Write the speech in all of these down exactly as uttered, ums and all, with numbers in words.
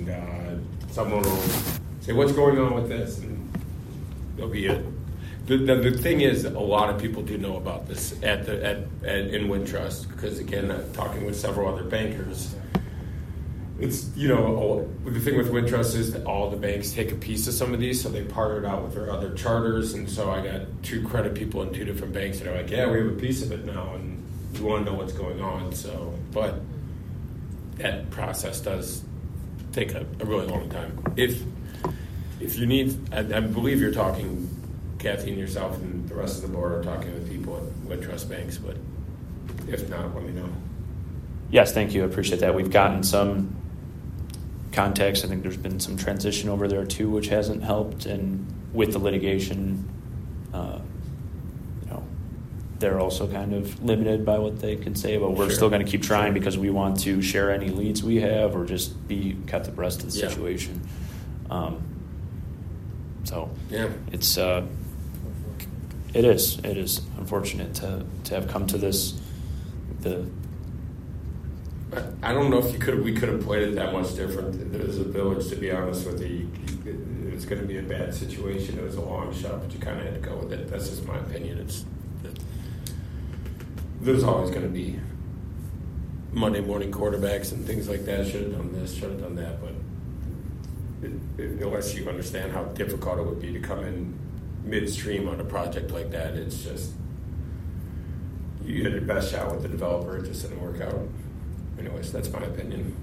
uh, someone will say, what's going on with this? And there'll be a, the, the, the thing is, a lot of people do know about this at the at, at in Wintrust, because again, uh, talking with several other bankers, it's, you know, all, the thing with Wintrust is that all the banks take a piece of some of these, so they partnered out with their other charters, and so I got two credit people in two different banks that are like, yeah, we have a piece of it now, and we want to know what's going on. So, but that process does take a, a really long time. If if you need, I, I believe you're talking, Kathy and yourself and the rest of the board are talking with people at Wintrust banks, but if not, let me know. Yes, thank you. I appreciate that. We've gotten some contacts. I think there's been some transition over there too, which hasn't helped. And with the litigation, uh, you know, they're also kind of limited by what they can say. But we're Sure. still going to keep trying because we want to share any leads we have or just be kept abreast of the Yeah. situation. Um, so Yeah. it's uh, it is it is unfortunate to to have come to this. The I don't know if you could. We could have played it that much different as a village. To be honest with you, it was going to be a bad situation. It was a long shot, but you kind of had to go with it. That's just my opinion. It's it, there's always going to be Monday morning quarterbacks and things like that. Should have done this. Should have done that. But it, it, unless you understand how difficult it would be to come in midstream on a project like that, it's just you had your best shot with the developer. It just didn't work out. Anyways, that's my opinion.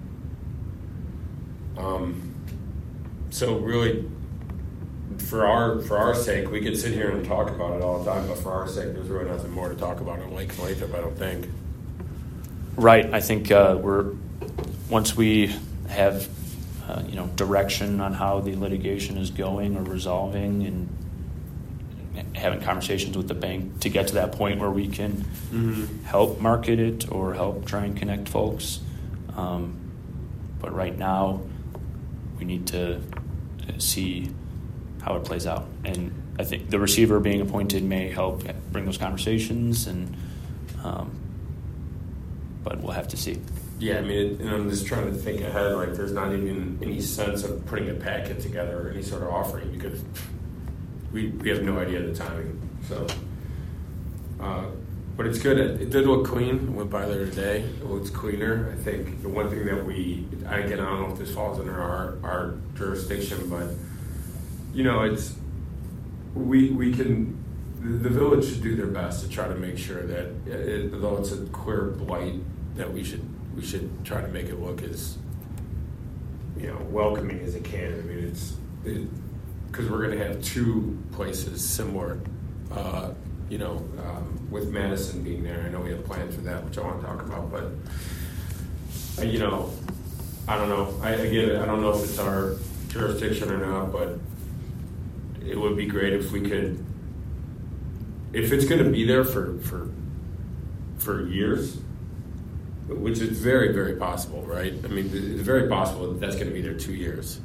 Um, so really, for our for our sake, we could sit here and talk about it all the time, but for our sake, there's really nothing more to talk about on Lake Lathrop, I don't think. Right. I think uh, we're once we have uh, you know direction on how the litigation is going or resolving, and having conversations with the bank to get to that point where we can mm-hmm. help market it or help try and connect folks. Um, but right now, we need to see how it plays out. And I think the receiver being appointed may help bring those conversations, and um, but we'll have to see. Yeah, I mean, and I'm just trying to think ahead. Like, there's not even any sense of putting a packet together or any sort of offering because we we have no idea the timing. So, uh, but it's good. It, it did look clean. I went by there today. It looks cleaner. I think the one thing that we, again, I don't know if this falls under our our jurisdiction, but you know, it's we we can. The village should do their best to try to make sure that, it, though it's a clear blight, that we should we should try to make it look as, you know, welcoming as it can. I mean, it's because it, we're going to have two places similar, uh, you know, um, with Madison being there. I know we have plans for that, which I want to talk about, but uh, you know, I don't know. I again, I don't know if it's our jurisdiction or not, but it would be great if we could. If it's going to be there for, for for years, which is very, very possible, right? I mean, it's very possible that that's going to be there two years.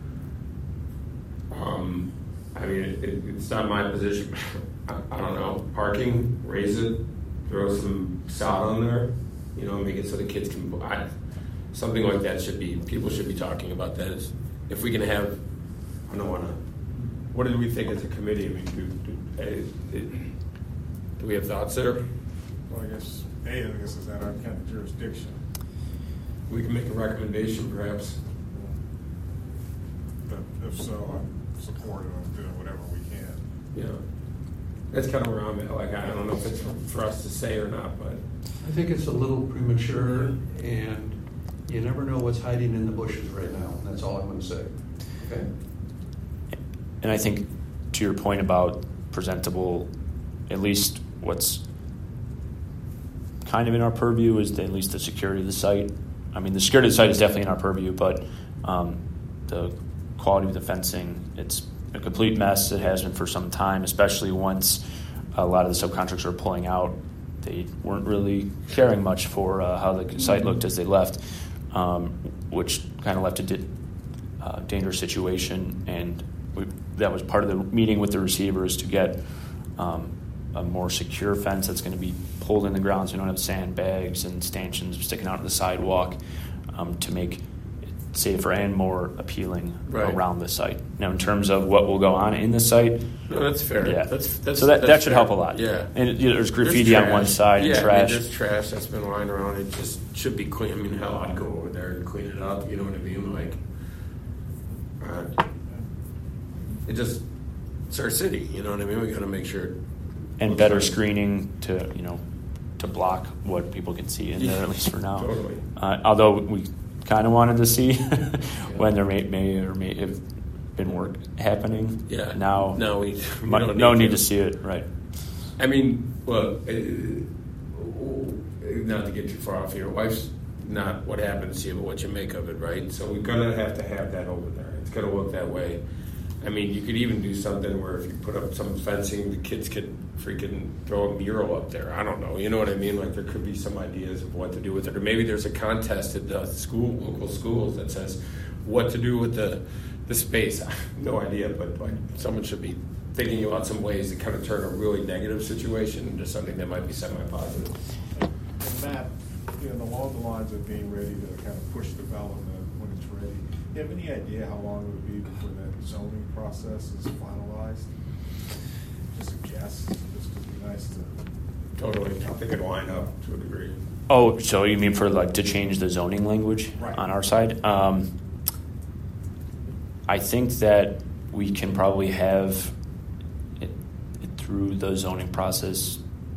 Um, I mean, it, it, it's not my position. I, I don't know. Parking, raise it, throw some sod on there, you know, make it so the kids can. I, something like that should be. People should be talking about that. Is if we can have. I don't want to. What do we think as a committee? I mean, do, do, it, it, do we have thoughts there? Well, I guess, A, I guess is that our kind of jurisdiction. We can make a recommendation, perhaps. But if so, I'm supportive of doing whatever we can. Yeah. That's kind of where I'm at. Like, I don't know if it's for us to say or not, but. I think it's a little premature, and you never know what's hiding in the bushes right now. That's all I'm going to say. Okay? And I think to your point about presentable, at least what's kind of in our purview is the, at least the security of the site. I mean, the security of the site is definitely in our purview, but um, the quality of the fencing, it's a complete mess. It has been for some time, especially once a lot of the subcontractors are pulling out. They weren't really caring much for uh, how the site looked as they left, um, which kind of left a di- uh, dangerous situation. And we, that was part of the meeting with the receivers to get um, a more secure fence that's going to be pulled in the ground so we don't have sandbags and stanchions sticking out of the sidewalk um, to make safer and more appealing Right. around the site. Now, in terms of what will go on in the site, No, that's fair. yeah, That's, that's so that, that's that should fair. help a lot. Yeah. And you know, there's graffiti There's on one trash. side yeah, and I mean, trash. there's trash that's been lying around. It just should be clean. I mean, hell, I'd go over there and clean it up. You know what I mean? Like, uh, it just it's our city. You know what I mean? We got to make sure. it and looks better right. screening to you know to block what people can see in there, at least for now. Totally. Uh, although we kind of wanted to see when there may, may or may have been work happening. Yeah. Now, No, we, we mu- don't no need need to. to see it. Right. I mean, well, uh, not to get too far off here. Wife's not what happens to you, but what you make of it, right? So we're gonna have to have that over there. It's gonna look that way. I mean, you could even do something where if you put up some fencing, the kids could freaking throw a mural up there. I don't know. You know what I mean? Like there could be some ideas of what to do with it, or maybe there's a contest at the school, local schools that says what to do with the the space. I have no idea, but like someone should be thinking about some ways to kind of turn a really negative situation into something that might be semi-positive. And Matt, you know, along the lines of being ready to kind of push development when it's ready, do you have any idea how long it would be before that zoning process is finalized? Just a guess. This would be nice to. Totally. I think it'd line up to a degree. Oh, so you mean for like to change the zoning language Right. on our side? Um, I think that we can probably have it, it through the zoning process.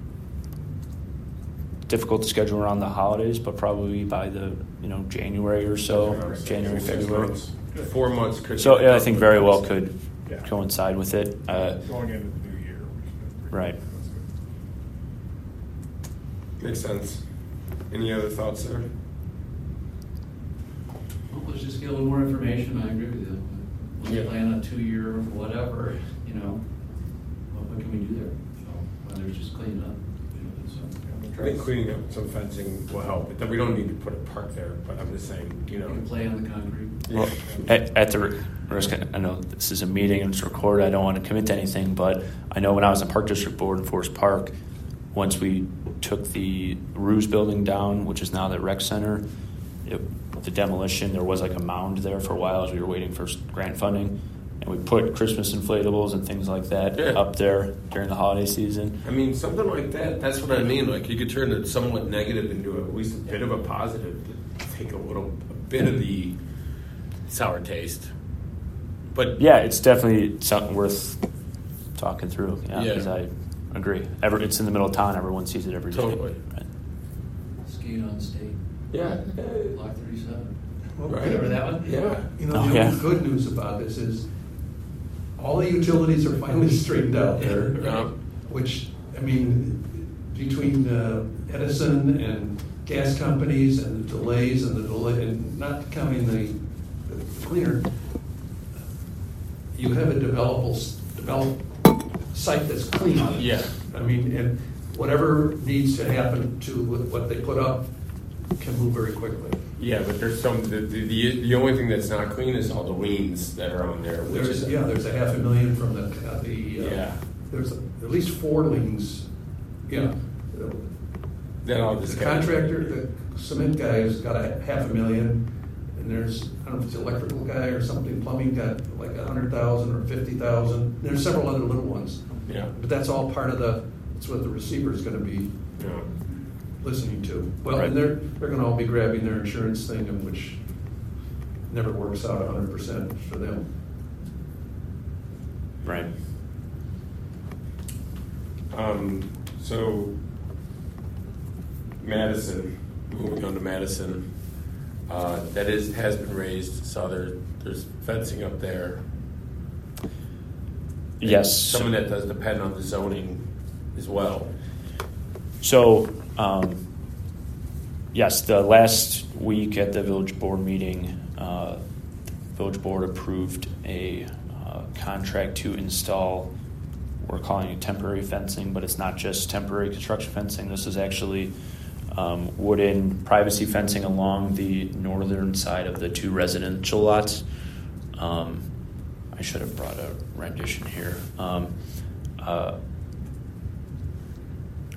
Difficult to schedule around the holidays, but probably by the you know January or so, January, Six February. months. Four months could. So yeah, I think very well could Yeah. coincide with it. Uh, Going into the new year. we should- Right. That's good. Makes sense. Any other thoughts there? Well, let's just get a little more information. I agree with you. When you Yeah. plan a two-year whatever, you know, what, what can we do there? So whether it's just clean it up, you know, so. I think cleaning up some fencing will help. But we don't need to put a park there. But I'm just saying, you know. You can play on the concrete. Well, at, at the risk, I know this is a meeting and it's recorded. I don't want to commit to anything, but I know when I was on Park District Board in Forest Park, once we took the Ruse building down, which is now the rec center, it, the demolition, there was like a mound there for a while as we were waiting for grant funding, and we put Christmas inflatables and things like that Yeah. up there during the holiday season. I mean, something like that. That's what I mean. Like you could turn it somewhat negative into at least a bit of a positive to take a little, a bit of the sour taste. But Yeah, it's definitely something worth talking through. Yeah, Yeah. because I agree. Every, it's in the middle of town. Everyone sees it every day. Totally. Right. Skiing on state, yeah, Block thirty-seven. right. Remember that one? Yeah. You know, Oh, the yeah. only good news about this is all the utilities are finally straightened out there, Yeah. which, I mean, between uh, Edison and gas companies and the delays and the delay, and not counting the, the cleaner, you have a developable, develop site that's clean. Yeah. I mean, and whatever needs to happen to what they put up can move very quickly. Yeah, but there's some. The, the, the, the only thing that's not clean is all the liens that are on there. Which There's, is, yeah, there's a half a million from the, uh, the, uh, Yeah. there's at least four liens, yeah. Then all The this contractor, the cement guy has got a half a million, and there's, I don't know if it's the electrical guy or something, plumbing got like a hundred thousand or fifty thousand. There's several other little ones, Yeah. but that's all part of the, that's what the receiver's gonna be Yeah. listening to. Well, Right. and they're, they're gonna all be grabbing their insurance thing, and which never works out a hundred percent for them. Right. Um, so Madison, moving on to Madison, uh, that is has been raised. So there, there's fencing up there. Yes. Some of that does depend on the zoning as well. So, um, yes, the last week at the village board meeting, uh, the village board approved a uh, contract to install, we're calling it temporary fencing, but it's not just temporary construction fencing. This is actually um, wooden privacy fencing along the northern side of the two residential lots. Um, I should have brought a rendition here. Um, uh,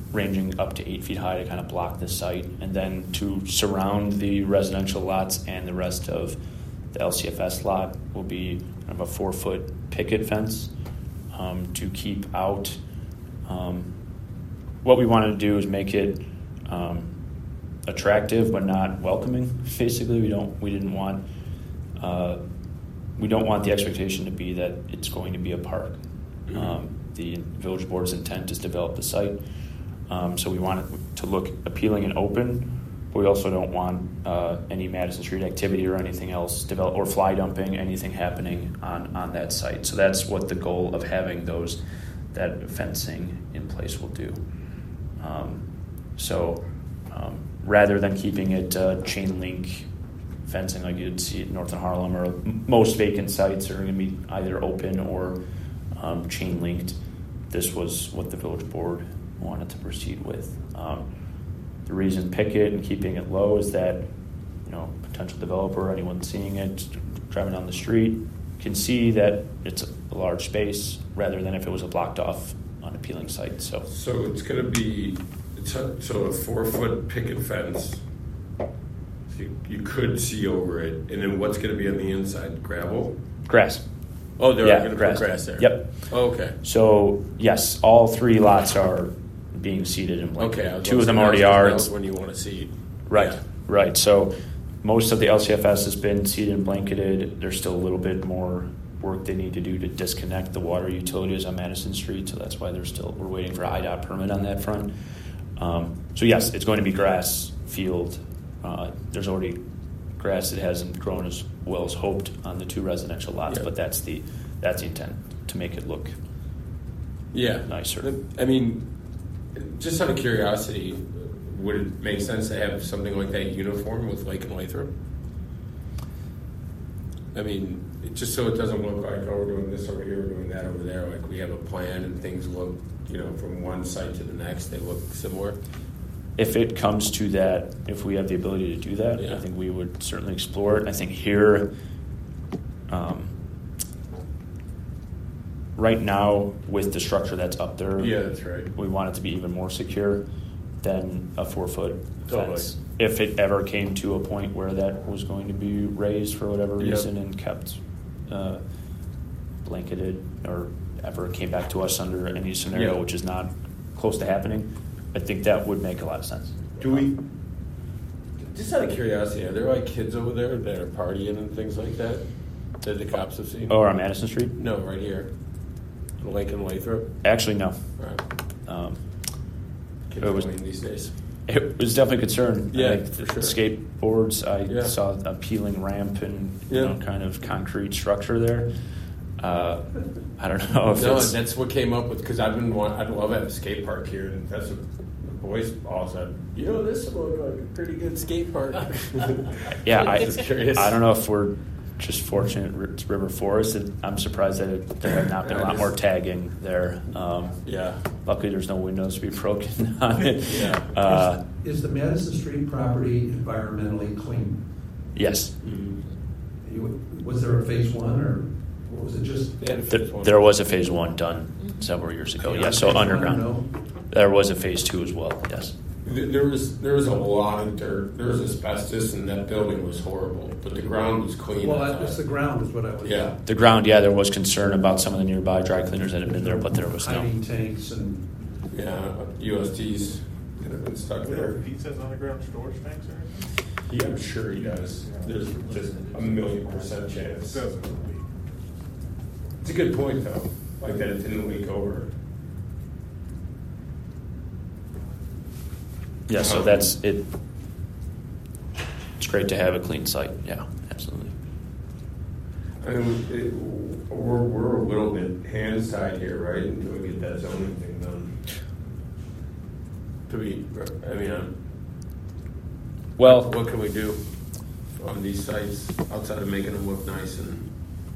ranging up to eight feet high to kind of block the site, and then to surround the residential lots and the rest of the L C F S lot will be kind of a four-foot picket fence um, to keep out. Um, what we wanted to do is make it um, attractive but not welcoming. Basically, we don't we didn't want uh, we don't want the expectation to be that it's going to be a park. Mm-hmm. Um, the village board's intent is to develop the site, um, so we want it to look appealing and open. But we also don't want uh, any Madison Street activity or anything else develop or fly dumping, anything happening on, on that site. So that's what the goal of having those that fencing in place will do. Um, so um, rather than keeping it uh, chain link fencing like you'd see at North of Harlem, or most vacant sites are going to be either open or um, chain linked, this was what the village board wanted to proceed with. Um, The reason picket and keeping it low is that, you know, potential developer, anyone seeing it, driving down the street, can see that it's a large space rather than if it was a blocked off, unappealing site. So, so it's going to be it's a, so a four foot picket fence. So you, you could see over it, and then what's going to be on the inside? Gravel. Grass. Oh, they're yeah, going to grass. put grass there. Yep. Oh, okay. So yes, all three lots are being seeded and blanketed. Okay, I was Two of them that already was- are. That It's- was when you want to see. Right, Yeah. right. So most of the L C F S has been seeded and blanketed. There's still a little bit more work they need to do to disconnect the water utilities on Madison Street. So that's why they're still we're waiting for I D O T permit on that front. Um, so yes, it's going to be grass field. Uh, there's already grass that hasn't grown as well as hoped on the two residential lots, Yeah. but that's the that's the intent, to make it look Yeah. nicer. I mean, just out of curiosity, would it make sense to have something like that uniform with Lake and Lathrop? I mean, it, just so it doesn't look like, oh, we're doing this over here, we're doing that over there. Like we have a plan and things look, you know, from one site to the next, they look similar. If it comes to that, if we have the ability to do that, Yeah. I think we would certainly explore it. I think here, um, right now, with the structure that's up there, Yeah, that's right. we want it to be even more secure than a four-foot Totally. fence. If it ever came to a point where that was going to be raised for whatever Yep. reason and kept uh, blanketed, or ever came back to us under any scenario, Yeah. which is not close to happening, I think that would make a lot of sense. Do we, just out of curiosity, are there like kids over there that are partying and things like that that the cops have seen? Oh, on Madison Street? No, right here. Lake and Lathrop. Actually, no. Right. Um, Kids It was- are lame these days. It was definitely a concern. Yeah, I think for the sure. Skateboards, I Yeah. saw a peeling ramp and you Yeah. know, kind of concrete structure there. Uh, I don't know if No, it's... that's what came up with, because I've been want, I'd love to have a skate park here, and that's what the boys all said. You know, this will look like a pretty good skate park. Yeah, I, Just curious. I don't know if we're just fortunate it's River Forest. It, I'm surprised that it, there have not been a lot more tagging there. Um, Yeah. luckily, there's no windows to be broken on it. Yeah. Uh, Is the Madison Street property environmentally clean? yes. Mhm. You- Was there a phase one, or what was it just? They had a There, fifth one. there was a phase one done several years ago. Yeah, so Phase one, underground. no? There was a phase two as well. Yes. Th- There was there was a lot of dirt. There was asbestos, and that building was horrible. But the ground was clean. Well, outside. it's the ground is what I was. Yeah. The ground, yeah, there was concern about some of the nearby dry cleaners that had been there, but there was no. Hiding tanks and. Yeah, U S Ts could have been stuck Is there there. a pizza's underground storage tanks or anything? Yeah, I'm sure he does. There's just a million percent It chance. doesn't leak. It's a good point, though. Like that it didn't leak over. Yeah, so that's it. It's great to have a clean site. Yeah, absolutely. I mean, it, we're, we're a little bit hands tied here, right? Until we get that zoning thing done. To be, I mean, um, Well, what can we do on these sites outside of making them look nice and?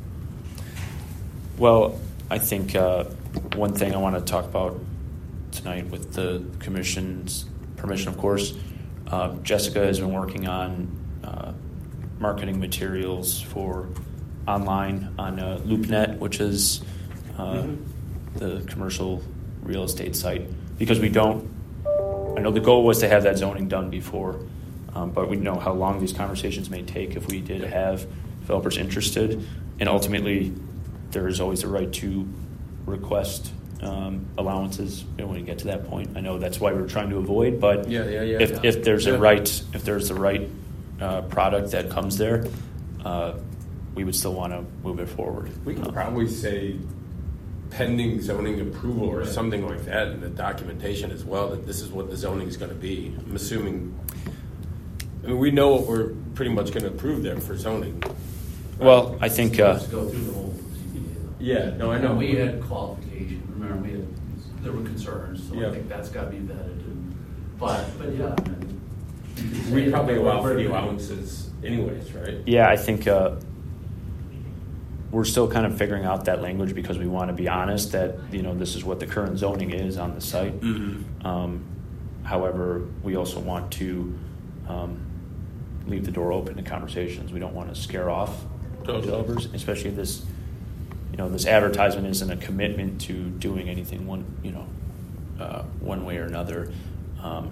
well, I think uh, one thing I want to talk about tonight, with the commission's permission, of course, uh, Jessica has been working on uh, marketing materials for online on uh, LoopNet, which is uh, Mhm. the commercial real estate site, because we don't I know the goal was to have that zoning done before, um, but we know how long these conversations may take if we did have developers interested, and ultimately there is always the right to request um, allowances, you know, when you get to that point. I know that's why we we're trying to avoid, but Yeah, yeah, yeah. if Yeah. if there's Yeah. a right if there's the right uh, product that comes there, uh, we would still want to move it forward. We can Uh, probably say pending zoning approval or something like that in the documentation as well, that this is what the zoning is going to be. I'm assuming, I mean, we know what we're pretty much going to approve there for zoning. Well, I think uh, Let's go through the whole Z B A though. Yeah, no, I know. And we had qualification, remember, we had, there were concerns, so Yeah. I think that's gotta be vetted. and- But, but yeah. I mean, you could say We probably that allow for we're- the allowances anyways, right? yeah, I think uh, we're still kind of figuring out that language because we want to be honest that, you know, this is what the current zoning is on the site. Mm-hmm. Um, however, we also want to um, leave the door open to conversations. We don't want to scare off Totally. developers, especially if this, you know, this advertisement isn't a commitment to doing anything one, you know, uh, one way or another. Um,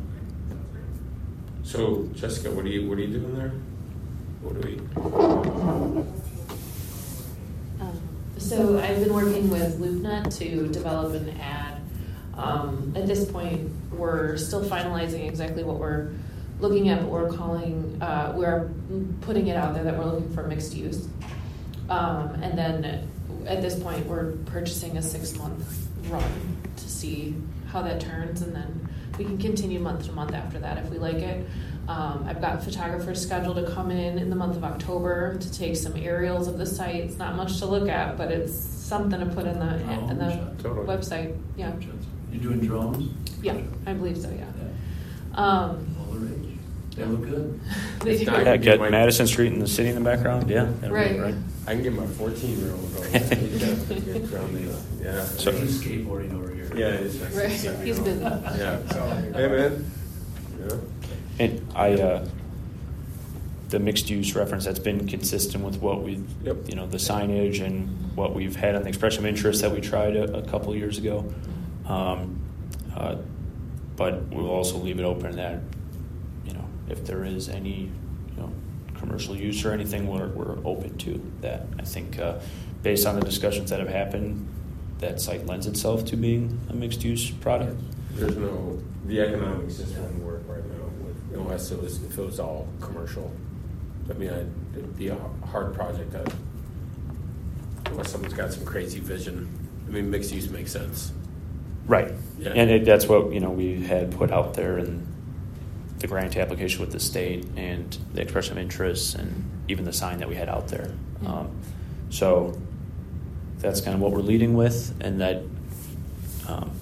So, Jessica, what are you what are you doing there? What do we? Um, So I've been working with LoopNet to develop an ad. Um, at this point, we're still finalizing exactly what we're looking at, but we're calling, uh, we're putting it out there that we're looking for mixed use. Um, and then at this point, we're purchasing a six-month run to see how that turns, and then we can continue month to month after that if we like it. Um, I've got photographers scheduled to come in in the month of October to take some aerials of the site. It's not much to look at, but it's something to put in the Oh, in the totally. website. Yeah, You're doing drones? yeah, I believe so. Yeah. Yeah. Um, All the rage. They look good. they do. It's yeah, not- get my- Madison Street and the city in the background. Yeah, that'd be Right. I can get my fourteen-year-old going. He's got a good grounding. Yeah. So- He's skateboarding over here. Yeah, it's Right. He's busy. Yeah. Hey, man. Yeah. And I, uh, the mixed use reference, that's been consistent with what we've, Yep. you know, the signage and what we've had on the expression of interest that we tried a, a couple of years ago. Um, uh, but we'll also leave it open that, you know, if there is any, you know, commercial use or anything, we're, we're open to that. I think uh, based on the discussions that have happened, that site lends itself to being a mixed use product. There's no, the economics just wouldn't work right now with, unless it was, if it was all commercial. I mean, I'd- it'd be a hard project to, unless someone's got some crazy vision. I mean, mixed use makes sense. Right. Yeah. And it, that's what, you know, we had put out there in the grant application with the state and the expression of interest and even the sign that we had out there. Um, so that's kind of what we're leading with, and that um,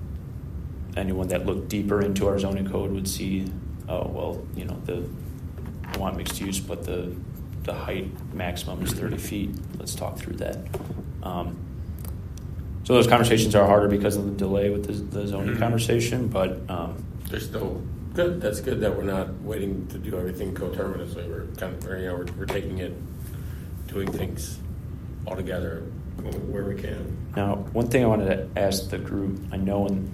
anyone that looked deeper into our zoning code would see, oh, well, you know, the I want mixed use, but the the height maximum is thirty feet. Let's talk through that. Um, so those conversations are harder because of the delay with the, the zoning Mhm. conversation, but um, They're still good. That's good that we're not waiting to do everything coterminously. We're kind of, you know, we're, we're taking it, doing things all together where we can. now, one thing I wanted to ask the group, I know in,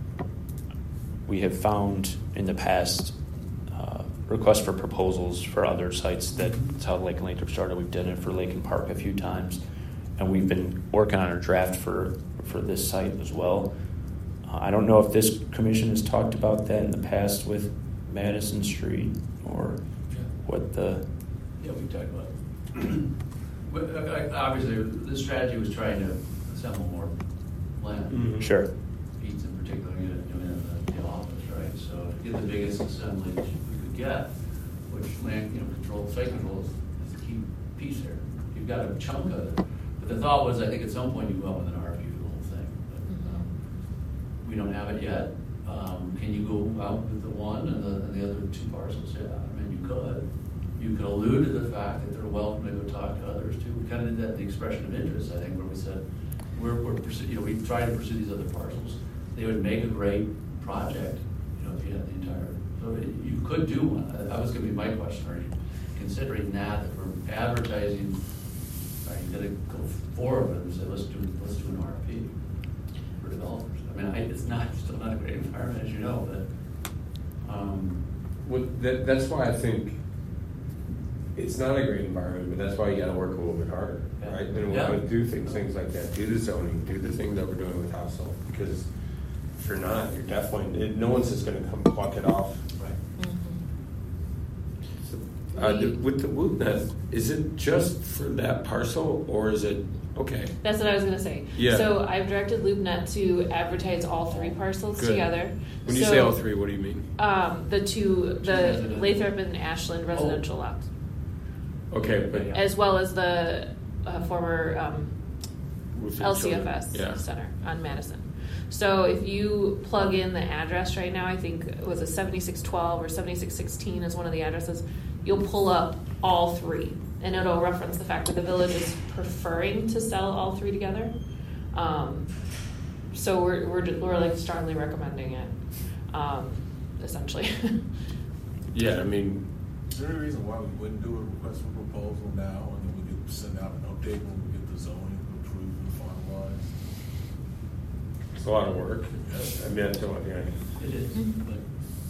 we have found in the past uh, requests for proposals for other sites. That's how Lake and Lathrop started. We've done it for Lake and Park a few times, and we've been working on a draft for, for this site as well. Uh, I don't know if this commission has talked about that in the past with Madison Street or what the. Yeah, we talked about it. But, uh, obviously, the strategy was trying to assemble more land. Mhm. Sure. Pete's in particular, you know, in the, the office, right? So to get the biggest assemblage we could get, which land, you know, control, site control is, is the key piece there. You've got a chunk of it. But the thought was, I think at some point you go out with an R F Q for the whole thing. But, um, we don't have it yet. Um, can you go out with the one and the, and the other two parcels? Yeah, I mean, you could. You could allude to the fact that they're welcome to go talk to others too. We kind of did that in the expression of interest, I think, where we said, we're, we're pursu- you know, we've tried to pursue these other parcels. They would make a great project, you know, if you had the entire, so it, you could do one. That that was gonna be my question. Are you considering that, that we're advertising, are you gonna go forward with it and say, let's do, let's do an R F P for developers? I mean, I, it's not, still not a great environment, as you know, but Um, Well, that, that's why I think it's not a great environment, but that's why you got to work a little bit harder, Yeah. right? And Yeah. we'll do things, things like that. Do the zoning, do the things that we're doing with household. Because if you're not, you're definitely it, no one's just going to come pluck it off. right. So, uh, the, with the LoopNet, is it just for that parcel, or is it okay? That's what I was going to say. Yeah. So I've directed LoopNet to advertise all three parcels Good. together. When you So, say all three, what do you mean? Um, the two, the residential. Lathrop and Ashland residential lots, Okay, but as well as the uh, former um, roofing L C F children. S Yeah. Center on Madison. So if you plug in the address right now, I think it was a seventy-six twelve or seventy-six sixteen is one of the addresses, you'll pull up all three. And it'll reference the fact that the village is preferring to sell all three together. Um, so we're, we're, we're like strongly recommending it, um, essentially. Yeah, I mean, Is there any reason why we wouldn't do a request for proposal now, and then we could send out an update when we get the zoning approved and finalized? it's a lot of work. I mean, that's the only thing I can. It is, Mhm. but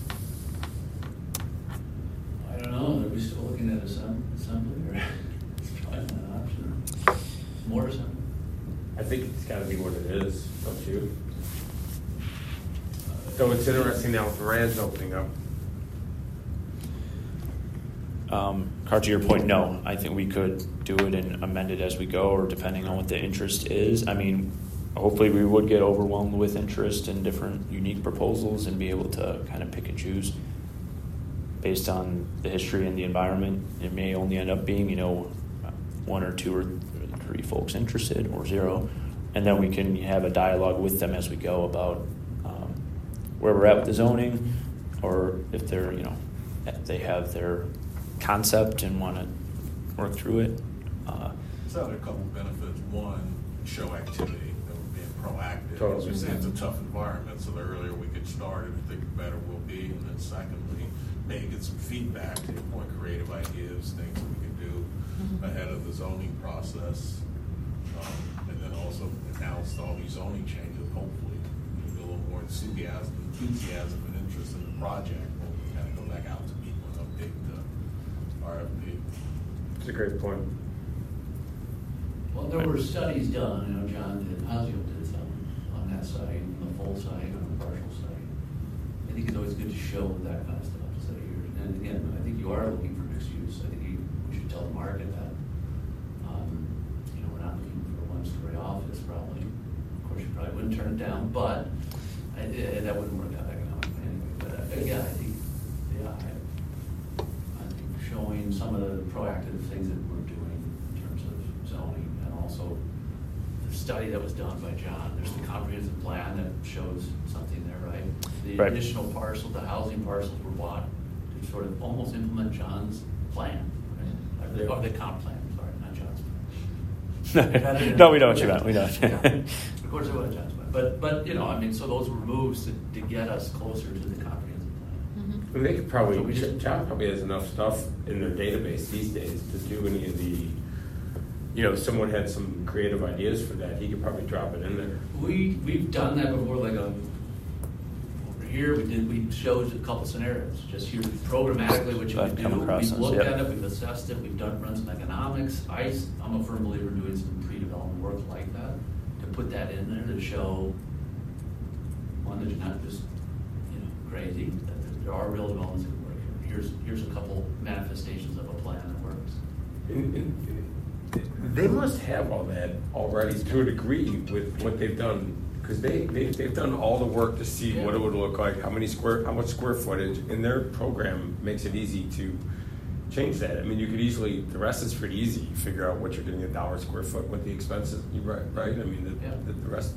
I don't know, are we still looking at assem- assembly, or it's probably not an option? More assembly? I think it's got to be what it is, don't you? So it's interesting now with Rand's opening up. Um, Carl, to your point, no. I think we could do it and amend it as we go, or depending on what the interest is. I mean, hopefully we would get overwhelmed with interest in different unique proposals and be able to kind of pick and choose based on the history and the environment. It may only end up being, you know, one or two or three folks interested, or zero, and then we can have a dialogue with them as we go about um, where we're at with the zoning, or if they're, you know, if they have their concept and want to work through it. Uh, It's had a couple benefits. One, show activity, of being proactive. Totally. We say it's a tough environment, so the earlier we get started, I think the better we'll be. And then secondly, maybe get some feedback, to your point, creative ideas, things that we can do ahead of the zoning process. Um, and then also announce all these zoning changes, hopefully. There'll be a little more enthusiasm, enthusiasm and interest in the project. We'll kind of go back out to people and update the R F P. It's a great point. Well, there were studies done, you know, John did, Osio did some on that site, on the full site, on the partial site. I think it's always good to show that kind of stuff, so you're, and again, I think you are looking for mixed use. I think you, we should tell the market that, um, you know, we're not looking for a one-story office, probably. Of course, you probably wouldn't turn it down, but I, eh, that wouldn't work out economically anyway. But uh, again, I think, yeah, I, I think showing some of the proactive things that we're doing in terms of zoning, and also the study that was done by John. There's the comprehensive plan that shows something there, right? The Right. additional parcel, the housing parcels were bought to sort of almost implement John's plan, right? Or the, or the comp plan, sorry, not John's plan. no, we know what you meant. We know. Yeah. Of course, it was John's plan, but but you know, I mean, so those were moves to, to get us closer to the comprehensive plan. Mhm. And they could So probably, we just- John probably has enough stuff in their database these days to do any of the, you know, if someone had some creative ideas for that, he could probably drop it in there. We we've done that before, like a, over here we did we showed a couple scenarios. Just here programmatically what you I've could come do. across We've those, looked yep. at it, we've assessed it, we've done run some economics. I I'm a firm believer in doing some pre-development work like that to put that in there to show one that you're not just you know crazy, that there are real developments that can work here. Here's here's a couple manifestations of a plan that works. And, and they must have all that already to a degree with what they've done, because they, they, they've done all the work to see what it would look like, how many square, how much square footage, and their program makes it easy to change that. I mean, you could easily, the rest is pretty easy. You figure out what you're getting a dollar square foot, what the expenses, right, right? I mean, the, Yeah. the, the rest.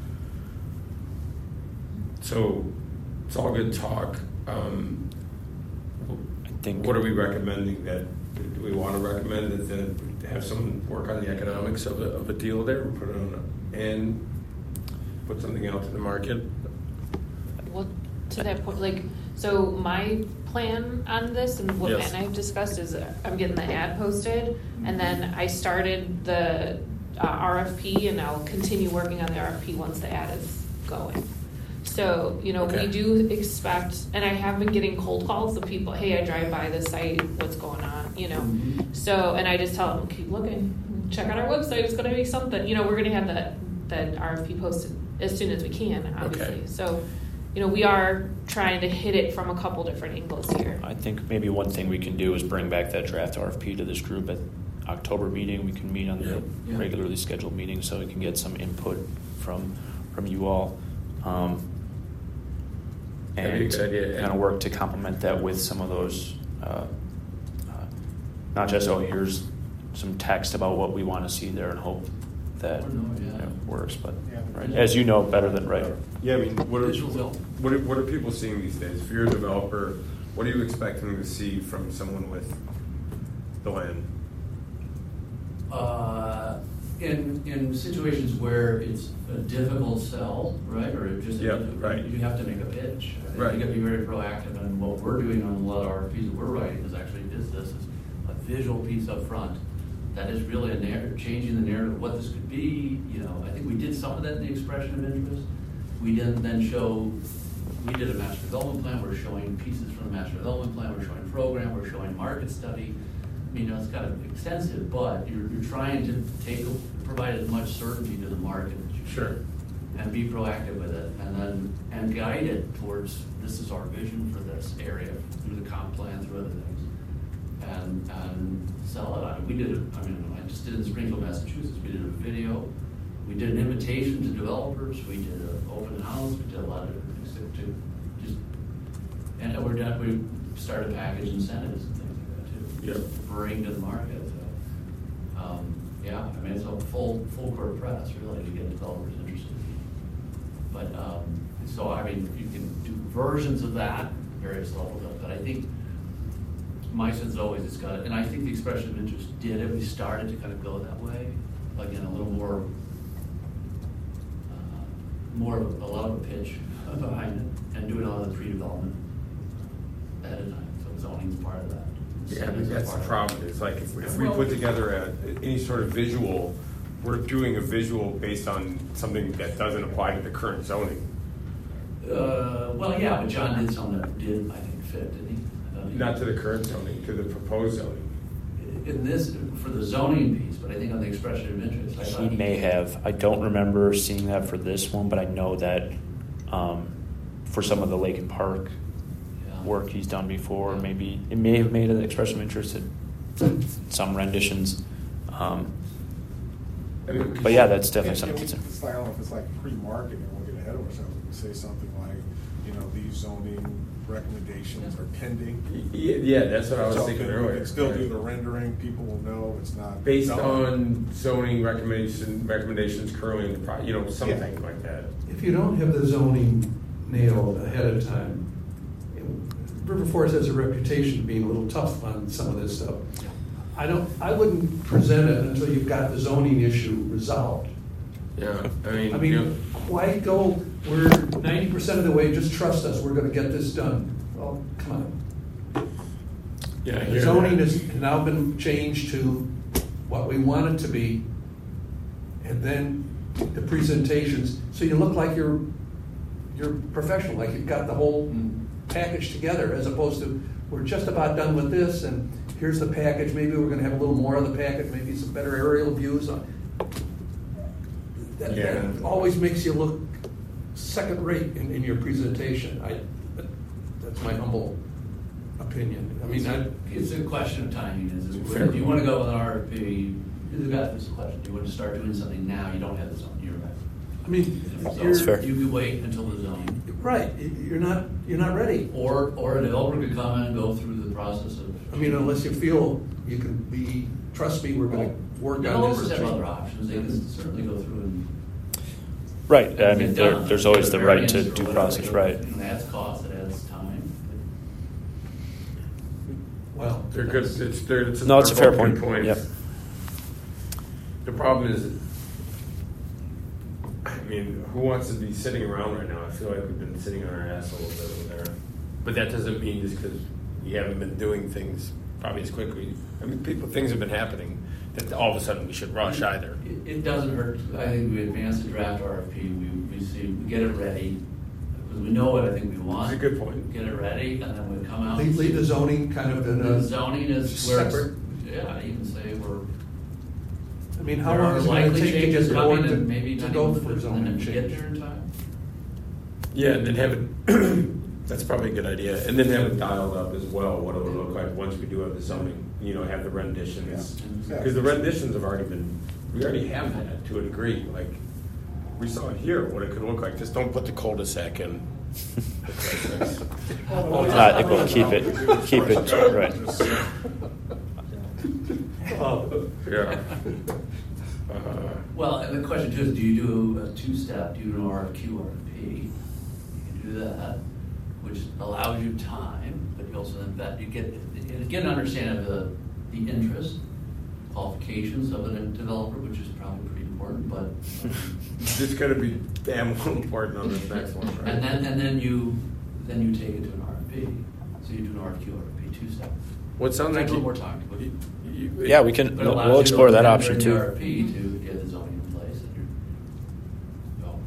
So it's all good talk. Um, I think. What are we recommending? That do we want to recommend that, that have someone work on the economics of a, of a deal there and put it on a, and put something out to the market? Well, to that point, like, so my plan on this and what Yes. Matt and I have discussed is uh, I'm getting the ad posted, and then I started the uh, R F P, and I'll continue working on the R F P once the ad is going. So, you know, Okay. we do expect, and I have been getting cold calls of people, hey, I drive by the site, what's going on, you know? Mhm. So, and I just tell them, keep looking, check out our website, it's gonna be something, you know, we're gonna have that, that R F P posted as soon as we can, obviously. Okay. So, you know, we are trying to hit it from a couple different angles here. I think maybe one thing we can do is bring back that draft R F P to this group at October meeting. We can meet on the Yeah. regularly scheduled meeting so we can get some input from from you all. Um, That'd be a and good idea. kind of work to complement that with some of those, uh, uh, not just, oh, here's some text about what we want to see there and hope that Or no, yeah. you know, works. But Yeah. right, as you know better than right. Yeah, I mean, what are, Visual film. what are, what are people seeing these days? If you're a developer, what are you expecting to see from someone with the land? Uh, in, in situations where it's a difficult sell, right, or just a Yeah, difficult- right. you have to make a pitch. I think Right. You got to be very proactive, and what we're doing on a lot of R F Ps that we're writing is actually is this is a visual piece up front that is really a narrative, changing the narrative of what this could be. You know, I think we did some of that in the expression of interest. We didn't then show. We did a master development plan. We're showing pieces from the master development plan. We're showing program. We're showing market study. I mean, you know, it's kind of extensive, but you're, you're trying to take, provide as much certainty to the market as you Sure. can, and be proactive with it, and then, and guide it towards, this is our vision for this area, through the comp plan, through other things, and, and sell it. I mean, we did it, I mean, I just did it in Springfield, Massachusetts, we did a video, we did an invitation to developers, we did an open house, we did a lot of different things to, to just, and we're done, we started package incentives and things like that too. Yep. Just bring to the market. So, um, yeah, I mean, it's a full, full court press really to get developers interested. But, um, so, I mean, you can do versions of that, various levels of it, but I think my sense is always it's got it, and I think the expression of interest did it. We started to kind of go that way, again, a little more, uh, more of a, a lot of a pitch behind it, and doing all the pre-development ahead of time, so zoning's part of that. Yeah, I mean, that's the Part of it. problem. It's like if, if we Well- put together a, any sort of visual, we're doing a visual based on something that doesn't apply to the current zoning. Uh, well, yeah, but John did something that did, I think, fit, didn't he? I don't think- Not to the current zoning, to the proposed zoning. In this, for the zoning piece, but I think on the expression of interest, I thought. He may have. I don't remember seeing that for this one, but I know that um, for some of the Lake and Park Yeah. work he's done before, maybe it may have made an expression of interest in some renditions. Um, I mean, but yeah, that's definitely And- something and to consider. It's like, I don't know if it's like pre-marketing, we'll get ahead of ourselves, and say something like, you know, these zoning recommendations are pending. Yeah, yeah, that's what I was So thinking we earlier. can still do the rendering, people will know it's not. Based done. on zoning recommendation, recommendations currently in the, pro- you know, something Yeah. like that. If you don't have the zoning nailed ahead of time, you know, River Forest has a reputation of being a little tough on some of this stuff. I don't, I wouldn't present it until you've got the zoning issue resolved. Yeah, I mean, I you know, mean, why go, we're ninety percent of the way, just trust us, we're gonna get this done. Well, come on. yeah, I The hear zoning that. has now been changed to what we want it to be, and then the presentations, so you look like you're, you're professional, like you've got the whole Mm. package together, as opposed to, we're just about done with this, and here's the package, maybe we're gonna have a little more of the package, maybe some better aerial views on. That, Yeah. that always makes you look second rate in, in your presentation. I, that's my humble opinion. I mean, I, It's a question of timing, is it, Fair do you want to go with an R F P? This is a question, do you want to start doing something now, you don't have the zone, you're right. I mean, So you're, fair. You could wait until the zoning, right, you're not, you're not ready. or, or a developer could come in and go through the process of. I mean, unless you feel you can be, trust me, we're gonna work on Developers this. have other options, they can certainly go through and. Right. I mean, get there, done. there's always Get the a right to variance or due whatever. process, right? It adds cost, it adds time. Well, They're good. It's, they're, it's No, it's a they're fair both good point. points. Yep. The problem is, I mean, who wants to be sitting around right now? I feel like we've been sitting on our ass a little bit over there. But that doesn't mean just because we haven't been doing things probably as quickly. I mean, people, things have been happening that all of a sudden we should rush either. It, it doesn't hurt, I think we advance the draft R F P, we, we see, we get it ready, Because we know what I think we want. That's a good point. Get it ready, and then we come out. Leave, leave the zoning kind of in The a. zoning is where it's, separate. yeah, I even say we're. I mean, how there long are is it going likely to take to changes get the coming board to, and maybe to not go even for and zoning then get change? there in time. Yeah, and then have it, that's probably a good idea. And then have it dialed up as well, what it would look like once we do have the zoning, you know, have the renditions. Yeah. Because the renditions have already been, we already have that to a degree. Like, we saw it here, what it could look like. Just don't put the cul-de-sac in. Uh, it will keep it, keep it, right. Yeah. Uh, Well, and the question too is, do you do a two-step, do you do an R F Q, R F P? You can do that, which allows you time, but you also then vet, you get, you get an understanding of the, the interest, qualifications of a developer, which is probably pretty important, but. um, It's gonna be damn important on this next one, right? And then, and then you, then you take it to an R F P. So you do an R F Q, R F P, two-step. What sounds like Takes a little you- more time, but. you- Yeah, we can, But it allows we'll you explore to that then option bring too. the R F P to get the zoning in place and you're, go.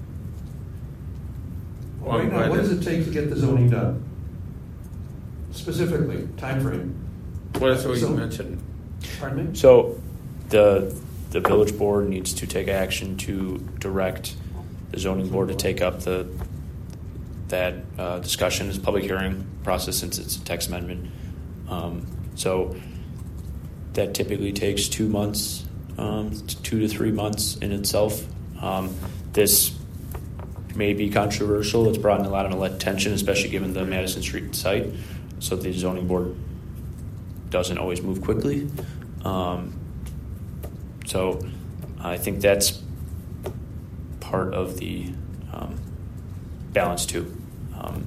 Well, right now, what does it take to get the zoning done? Specifically, timeframe. Well, that's what you So- mentioned. Pardon me? So the, the village board needs to take action to direct the zoning board to take up the, that uh, discussion as public hearing process since it's a text amendment. Um, So that typically takes two months, um, t- two to three months in itself. Um, this may be controversial. It's brought in a lot of attention, especially given the Madison Street site. So the zoning board doesn't always move quickly. Um, so I think that's part of the um, balance too. Um,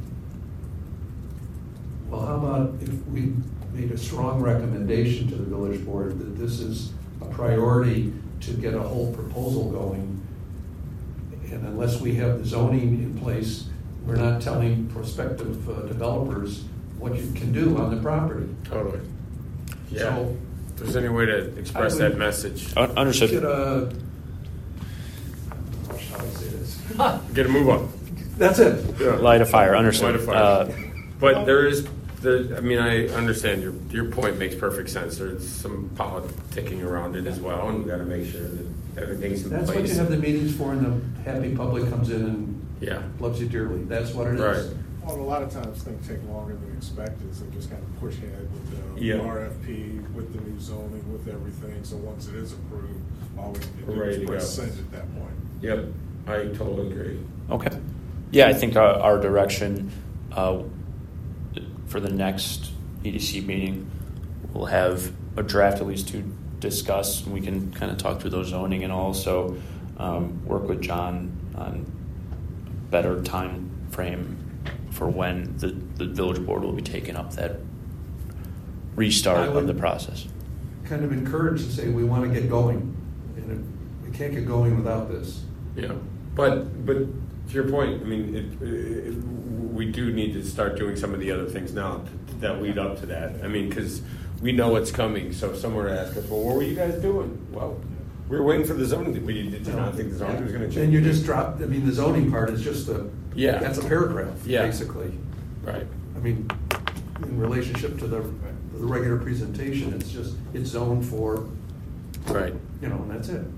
Well, how about if we made a strong recommendation to the village board that this is a priority to get a whole proposal going? And unless we have the zoning in place, we're not telling prospective uh, developers what you can do on the property. Totally. Yeah. So, If there's any way to express I would- that message, un- understood. Get a, how shall I say this? get a move on. That's it. Yeah. Light a fire, understood. Light a fire. Uh, But there is, there, I mean, I understand your your point makes perfect sense. There's some politicking around it as well, and we got to make sure that everything's in That's place. what you have the meetings for, and the happy public comes in and Yeah. loves you dearly. That's what it is. Right. Well, a lot of times things take longer than expected, so just kind of push ahead with the Yeah. R F P, with the new zoning, with everything. So once it is approved, all we need to do Ready is to press go. send at that point. Yep. I totally agree. Okay. Yeah, I think our, our direction uh, for the next E D C meeting, we'll have a draft at least to discuss, and we can kind of talk through those zoning and also um, work with John on better time frame for when the, the village board will be taking up that restart I of would- the process. Kind of encouraged to say we want to get going, and if we can't get going without this. Yeah. But but to your point, I mean, it, it, we do need to start doing some of the other things now that lead up to that. I mean, because we know it's coming. So if someone were to ask us, well, what were you guys doing? Well, we were waiting for the zoning. We did not think the zoning was going to change. And you just dropped, I mean, the zoning part is just a, Yeah. that's a paragraph, Yeah. basically. Right. I mean, in relationship to the, the regular presentation, it's just, it's zoned for, Right. you know, and that's it.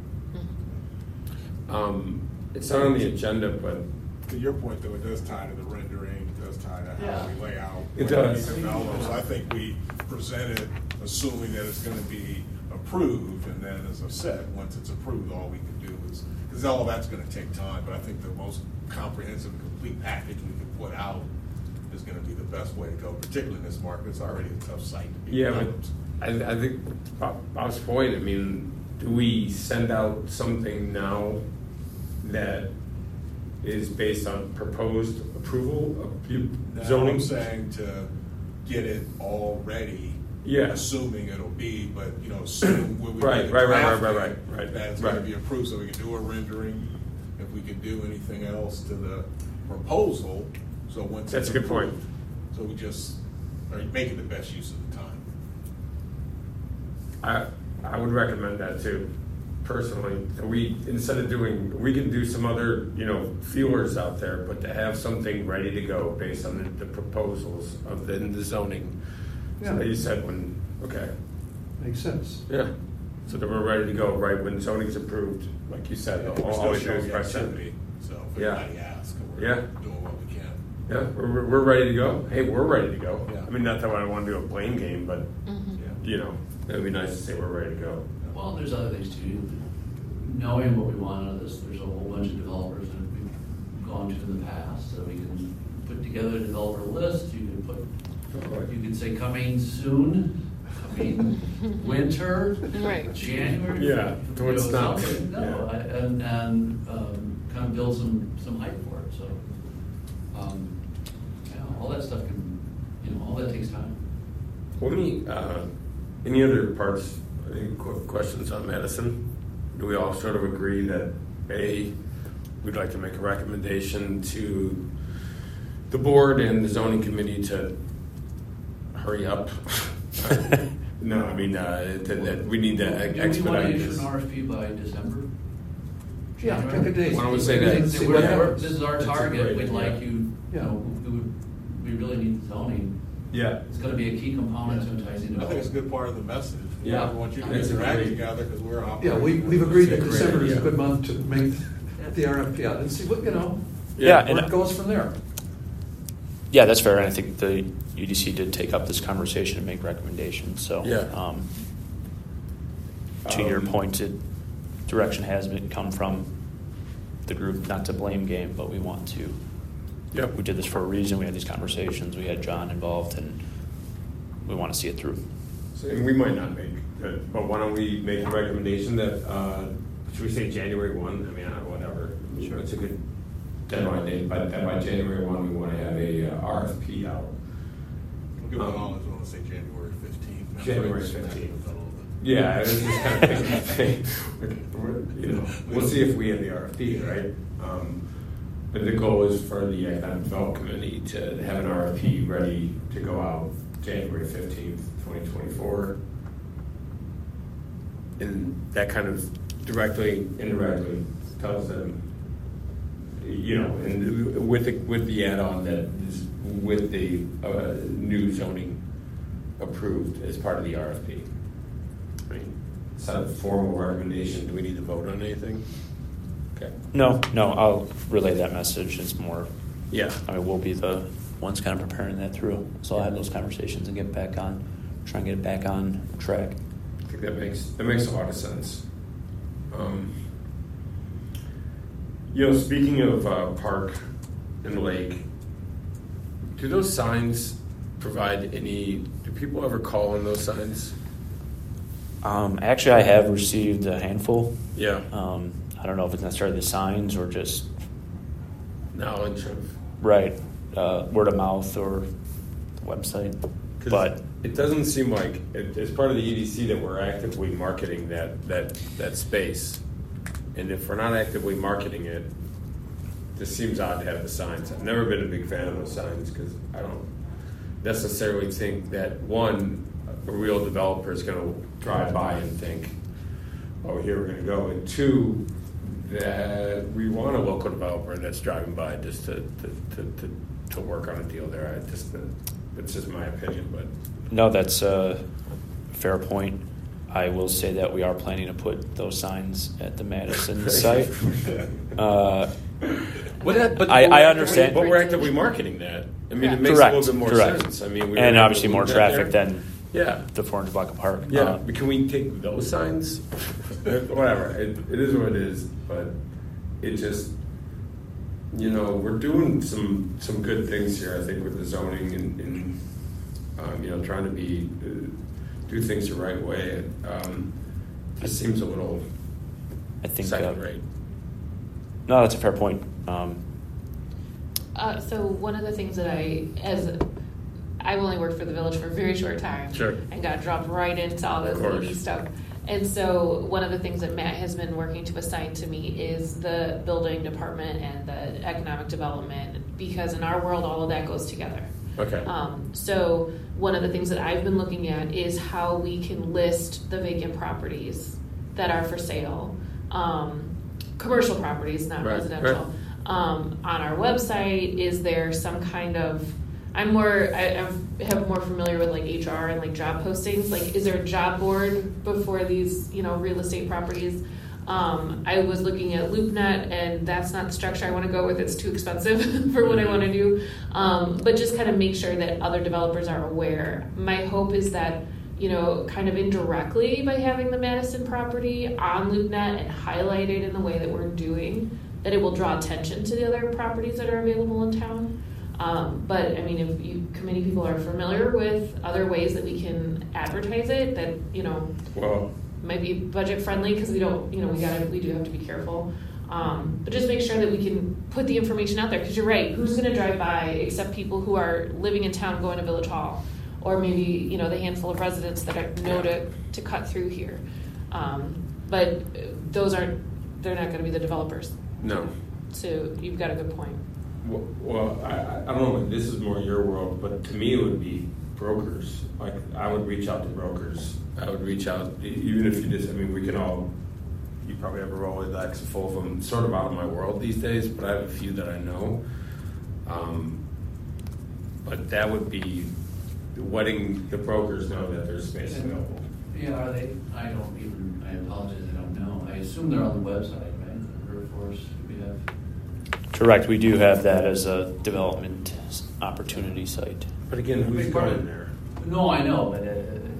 Um, it's not on the agenda, but To your point, though, it does tie to the rendering, it does tie to how Yeah. we lay out. It what does. we develop. So I think we presented assuming that it's gonna be approved, and then, as I've said, once it's approved, all we can do is, because all of that's gonna take time, but I think the most comprehensive, complete package we can put out is gonna be the best way to go, particularly in this market. It's already a tough site to be yeah, developed. but I, I think Bob, Bob's point. I mean, do we send out something now that is based on proposed approval of you- Now, zoning? I'm saying to get it all ready. Yeah. Assuming it'll be, but, you know, assume when we. Right, get it right, right, right, drafted, right, right, right, That it's gonna right. be approved, so we can do a rendering, if we can do anything else to the proposal, so once. That's it's a good point. approved, So we just are making the best use of the time. I I would recommend that too. personally, that we, instead of doing, we can do some other, you know, feelers out there, but to have something ready to go based on the, the proposals of the, the zoning. Yeah. So you said when, okay, Makes sense. yeah. So that we're ready to go, right, when zoning's approved, like you said, Yeah, all, we're all still we do showing is the press send. activity, so if Yeah. anybody asks, we're Yeah. doing what we can. Yeah, we're, we're- we're ready to go. Hey, we're ready to go. Yeah. I mean, not that I want to do a blame game, but, Mhm. Yeah. you know, it would be nice to say we're ready to go. Well, there's other things too. Knowing what we want out of this, there's a whole bunch of developers that we've gone to in the past, so we can put together a developer list. You can put, you can say coming soon, coming winter, Right. January. Yeah, you what's know, not. something. No, Yeah. I- and, and um, kind of build some, some hype for it, so. um, Yeah, all that stuff can, you know, all that takes time. Well, any, uh, any other parts, any qu- questions on Madison? Do we all sort of agree that, A, we'd like to make a recommendation to the board and the zoning committee to hurry up? No, I mean, uh, that, that we need to Do we want to expedite issue this. an R F P by December? Yeah, pick a date. Why don't we say that? See We're- what we're- happens. This is our That's a target, great we'd idea. like you, you Yeah. know, we would, we really need zoning. Yeah. It's gonna be a key component to enticing I think it's a development. good part of the message. We Yeah. want you to It's a interact great- together because we're operating. Yeah, we, we've agreed that Great December is a idea. good month to make the R F P out and see what, you know, Yeah, where and- it goes from there. Yeah, that's fair, and I think the U D C did take up this conversation and make recommendations, so. Yeah. um, To your Um, point, it, direction has been, come from the group, not to blame game, but we want to. Yep. We did this for a reason, we had these conversations, we had John involved, and we want to see it through. So, and we might not make, it, but why don't we make a recommendation that, uh, should we say January one? I mean, uh, whatever. Sure. It's a good deadline date, but that by January one, we want to have a uh, R F P out. We'll give it all, if we want to say January fifteenth. January fifteenth. Yeah, it was just kind of thinking, you know, we'll see if we have the R F P, right? Um, but the goal is for the Economic Development Committee to have an R F P ready to go out January fifteenth, twenty twenty-four. And that kind of directly, indirectly tells them, you know, and with the, with the add-on that is with the uh, new zoning approved as part of the R F P. I mean, it's not a formal recommendation. Do we need to vote on anything? Okay. No, no, I'll relay that message, it's more, Yeah. I mean, we'll be the ones kind of preparing that through, so I'll have those conversations and get back on, try and get it back on track. I think that makes that makes a lot of sense. Um, you know, speaking of uh, park and lake, do those signs provide any? Do people ever call on those signs? Um, actually, I have received a handful. Yeah. Um, I don't know if it's necessarily the signs or just Knowledge of. right uh, word of mouth or the website, 'Cause but it doesn't seem like it, as part of the E D C that we're actively marketing that that that space. And if we're not actively marketing it, this seems odd to have the signs. I've never been a big fan of those signs because I don't necessarily think that one, a real developer is going to drive by and think, "Oh, here we're going to go," and two, that we want a local developer that's driving by just to to, to, to, to work on a deal there. I just it's just my opinion, but no, that's a fair point. I will say that we are planning to put those signs at the Madison site. Uh, Well, that, but I- but we're I actively- understand. But we're actively marketing that. I mean, it Correct. makes Correct, a little bit more correct. sense. I mean, we and were obviously able to more move that traffic there. than yeah, the four hundred block of park. yeah. Uh, but can we take those signs? Whatever. It, it is what it is. But it just, you know, we're doing some some good things here. I think with the zoning and, and um, you know, trying to be uh, do things the right way. Um, it seems a little I think second uh, rate. No, that's a fair point. Um, Uh, so one of the things that I, as I've only worked for the village for a very short time, Sure. and got dropped right into all this Of course. E D stuff. And so one of the things that Matt has been working to assign to me is the building department and the economic development, because in our world, all of that goes together. Okay. Um, so one of the things that I've been looking at is how we can list the vacant properties that are for sale, um, commercial properties, not Right, residential, right. Um, on our website? Is there some kind of, I'm more, I I'm, have more familiar with like H R and like job postings. Like, is there a job board before these, you know, real estate properties? Um, I was looking at LoopNet, and that's not the structure I want to go with. It's too expensive for what I want to do. Um, but just kind of make sure that other developers are aware. My hope is that, you know, kind of indirectly by having the Madison property on LoopNet and highlighted in the way that we're doing, that it will draw attention to the other properties that are available in town. Um, but I mean, if you committee people are familiar with other ways that we can advertise it, that, you know, Well, might be budget friendly, because we don't, you know, we gotta, we do have to be careful. Um, but just make sure that we can put the information out there, because you're right, who's gonna drive by except people who are living in town going to Village Hall? Or maybe, you know, the handful of residents that are, know to, to cut through here. Um, but those aren't, they're not gonna be the developers. no. So you've got a good point. Well, well, I, I I don't know, this is more your world, but to me it would be brokers. Like, I would reach out to brokers. I would reach out, e- even if you just, I mean, we can all, you probably have a Rolodex full of them, sort of out of my world these days, but I have a few that I know. Um, but that would be letting the brokers know that there's space available. Yeah, are they, I don't even, I apologize, I don't know. I assume they're on the website, right? The River Forest, we have. Correct. We do have that as a development opportunity site. But again, who's Big part of going it. there? No, I know, but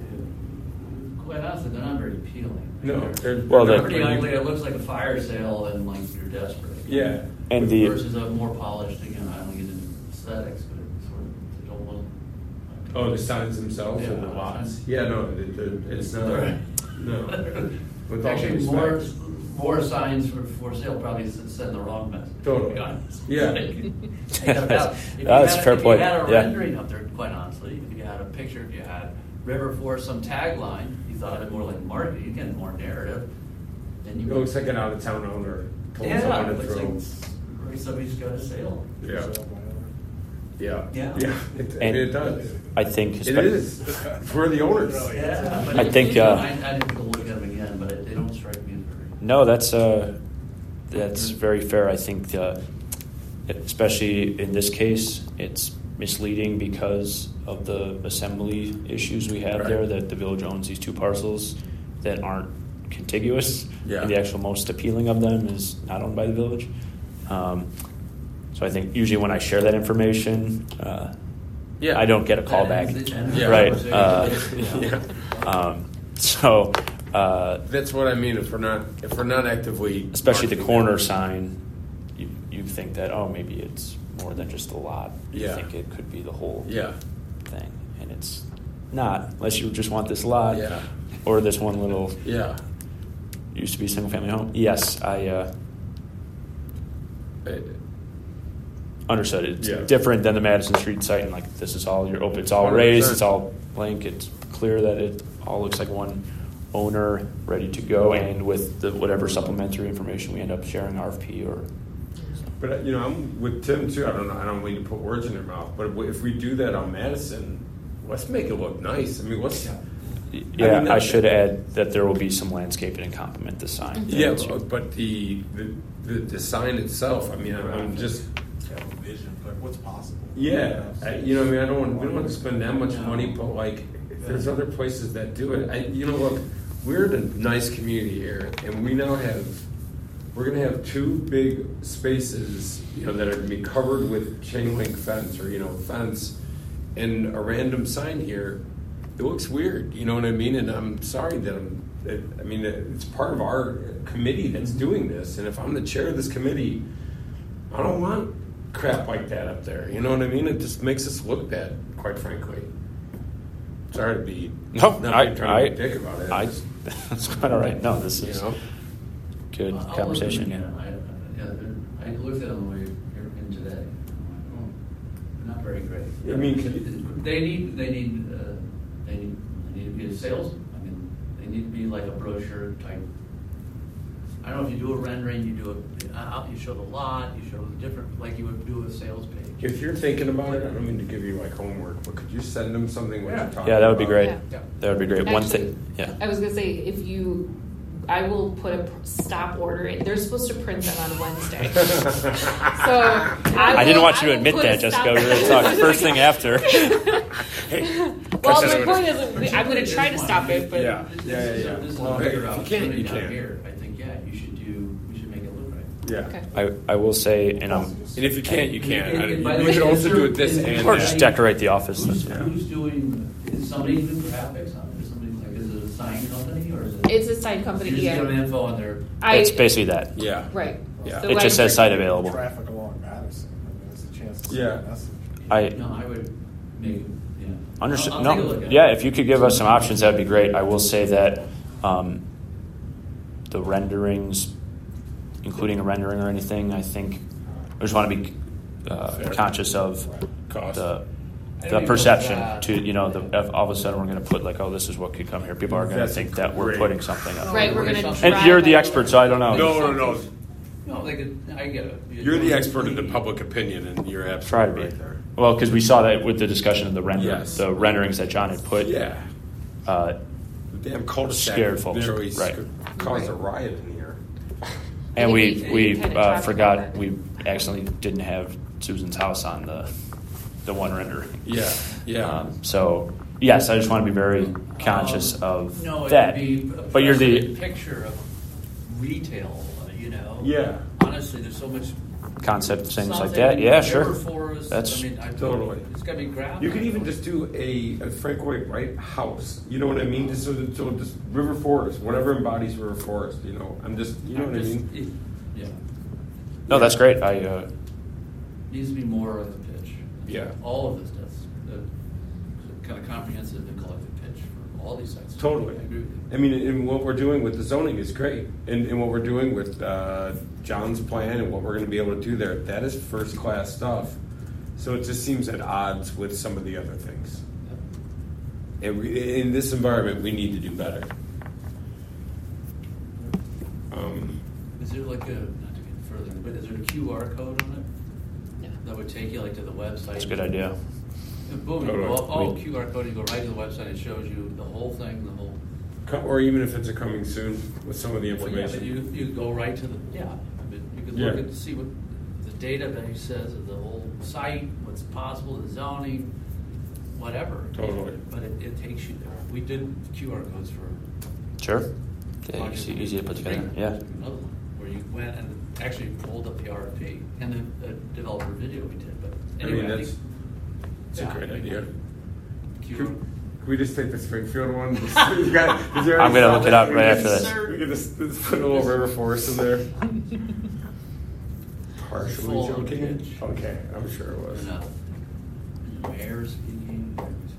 uh, quite honestly, they're not very appealing. No, They're, they're- Well, they're they're- pretty ugly. It looks like a fire sale, and like you're desperate. Yeah. And the Versus a more polished, again, I don't get into aesthetics, but it's sort of, they don't look. like- Oh, the signs themselves or Yeah, the lots? signs. Yeah, no, it- it- it's not, no. With all due Actually, more, respect. more signs for, for sale probably s- send the wrong message. Totally. To be honest. Yeah. Take that out. If you That's had- a fair point, If you had a yeah. rendering up there, quite honestly, if you had a picture, if you had River Forest, some tagline, you thought it more like marketing, you get more narrative, then you. It looks like an out-of-town owner told Yeah, someone it to looks throw. like somebody's got a sale. Yeah, yeah, Yeah. yeah, it, And- it does. I think It is, for the owners. Yeah, but I it- think, you know, uh, I, I didn't go look at them again, but it, they don't strike me as very. No, that's uh, that's very fair. I think, uh, especially in this case, it's misleading because of the assembly issues we have Right. there. That the village owns these two parcels that aren't contiguous, Yeah. and the actual most appealing of them is not owned by the village. Um, so I think usually when I share that information, uh, Yeah. I don't get a call That back, ends the- ends the Yeah. right? conversation. Uh, Yeah. um, so. Uh, That's what I mean, if we're not, if we're not actively. especially the marketing corner it. sign, you you think that, oh, maybe it's more than just a lot. You Yeah. think it could be the whole Yeah, thing, and it's not, unless you just want this lot Yeah. or this one little yeah. used to be single family home. Yes, I uh, Uh, understood. It's Yeah. different than the Madison Street site, and like this is all your open. It's all one hundred percent. raised. It's all blank. It's clear that it all looks like one owner ready to go, and with the whatever supplementary information we end up sharing, R F P or. But, uh, you know, I'm with Tim too, I don't know, I don't mean to put words in their mouth, but if we do that on Madison, let's make it look nice. I mean, let's, Yeah, I, mean, that- should add that there will be some landscaping and complement the sign. yeah, but- but the, the, the, the sign itself, I mean, I'm I'm just, Have a vision, but what's possible? yeah, I, you know, I mean, I don't want, we don't want to spend that much money, but like, if there's other places that do it, I, you know, look, we're in a nice community here, and we now have, we're gonna have two big spaces, you know, that are gonna be covered with chain link fence, or, you know, fence, and a random sign here. It looks weird, you know what I mean? And I'm sorry that I'm, that, I mean, it's part of our committee that's doing this, and if I'm the chair of this committee, I don't want crap like that up there, you know what I mean? It just makes us look bad, quite frankly. Sorry to be, No, not I, being trying I, to be a dick about it. I, just, that's quite all right. No, this you is know? good I'll- I'll conversation. look at them again. I, yeah, they're- I looked at them the way you're in today. I'm like, oh, they're not very great. I mean, can you- They need, they need, uh, they need, they need to be a sales, I mean, they need to be like a brochure type. I don't know if you do a rendering, you do a, uh, you show the lot, you show the different, like you would do a sales page. If you're thinking about it, I don't mean to give you like homework, but could you send them something what Yeah. you're talking about? Yeah, that would be great. Yeah. Yeah. That would be great. One Actually, thing, yeah. I was gonna say, if you, I will put a pr- stop order in. They're supposed to print them on Wednesday. So I, I didn't will- want you to I will admit put that, a Jessica. stop- We were going to talk first thing after. Well, my point is, I'm going to try to stop it, but Yeah. This yeah, is a- yeah. This is Well, a bigger if you can't, opportunity you down can't. here. I think, yeah, you should do, we should make it look right. Yeah. okay. I, I will say, and I'm, And if you can't, you can't. And- I- and by you the way, could is also there- do it this is- and or that. just decorate the office. Who's, Yeah. who's doing, is somebody doing graphics on it? Is somebody, like, is it a sign company or is it? It's a side company. You just Yeah. give them info on their, I, It's basically that. Yeah. right. Yeah. So It I- just says site available. Traffic along Madison. I mean, there's a chance to Yeah. send a message. I no, I would make, it, yeah. understand. I'll- I'll take a look No, at yeah. it. If you could give us some options, that'd be great. I will say that um, the renderings, including a rendering or anything, I think I just want to be uh, Fair. conscious of Cost. the I the mean, perception that- to you know the if all of a sudden we're going to put like, oh, this is what could come here. People are going to That's think that we're great. putting something up. Right, we're going to And And you're the expert, so I don't know. No, no, no. No, they could, I get it. You're the expert in the public opinion, and you're Try to absolutely be. right there. Well, because we saw that with the discussion of the render, Yes. the renderings that John had put. Yeah. Uh, The damn cul-de-sac Scared folks, literally right. caused a Right. riot in here. and And we if we- we kind of uh, traffic forgot on that. we accidentally didn't have Susan's house on the the one rendering. Yeah, yeah. Um, so yes, I just want to be very conscious Um, of No, it that. would be a But you're the precedent picture of retail, uh, you know? Yeah. Honestly, there's so much. concept things like South that. End, Yeah, River sure. Forest, That's- I mean, I Totally. It's got to be grabbed. You could even just do a, a Frank Lloyd Wright house. You know what I mean? Just so, that- so just River Forest, whatever embodies River Forest. You know, I'm just, you know I'm what I just- mean? it- Yeah. No, that's great. I uh, Needs to be more of the pitch. Yeah. All of this does. The kind of comprehensive and collective pitch for all these sites. Totally. I agree with you. I mean, and what we're doing with the zoning is great, and, and what we're doing with uh, John's plan and what we're going to be able to do there, that is first class stuff. So it just seems at odds with some of the other things. And we, in this environment, we need to do better. Um, Is there like a, not to get further, but is there a Q R code on it? Yeah. That would take you like to the website? that's a good idea. And boom, you Totally. go, oh, We- Q R code, you go right to the website, it shows you the whole thing, the whole. co- or even if it's a coming soon with some of the Well, yeah, but information. you, you go right to the, yeah, I mean, you can Yeah. look at, see what the database says of the whole site, what's possible, the zoning, whatever. Totally. But it, it takes you there. We did Q R codes for. Sure. Yeah, Project easy, easy to put together. Spring, Yeah. Another one, where you went and actually pulled up the R F P and the, the developer video we did, but I anyway. mean, I that's think- it's yeah, a great I mean, idea. Q R. Could, could we just take the Springfield one? You got- is there I'm any gonna look it up thought right that after we this. could- We could just, just put a little River Forest in there. Partially Full joking. pitch. Okay, I'm sure it was. And, uh, and the mayor speaking.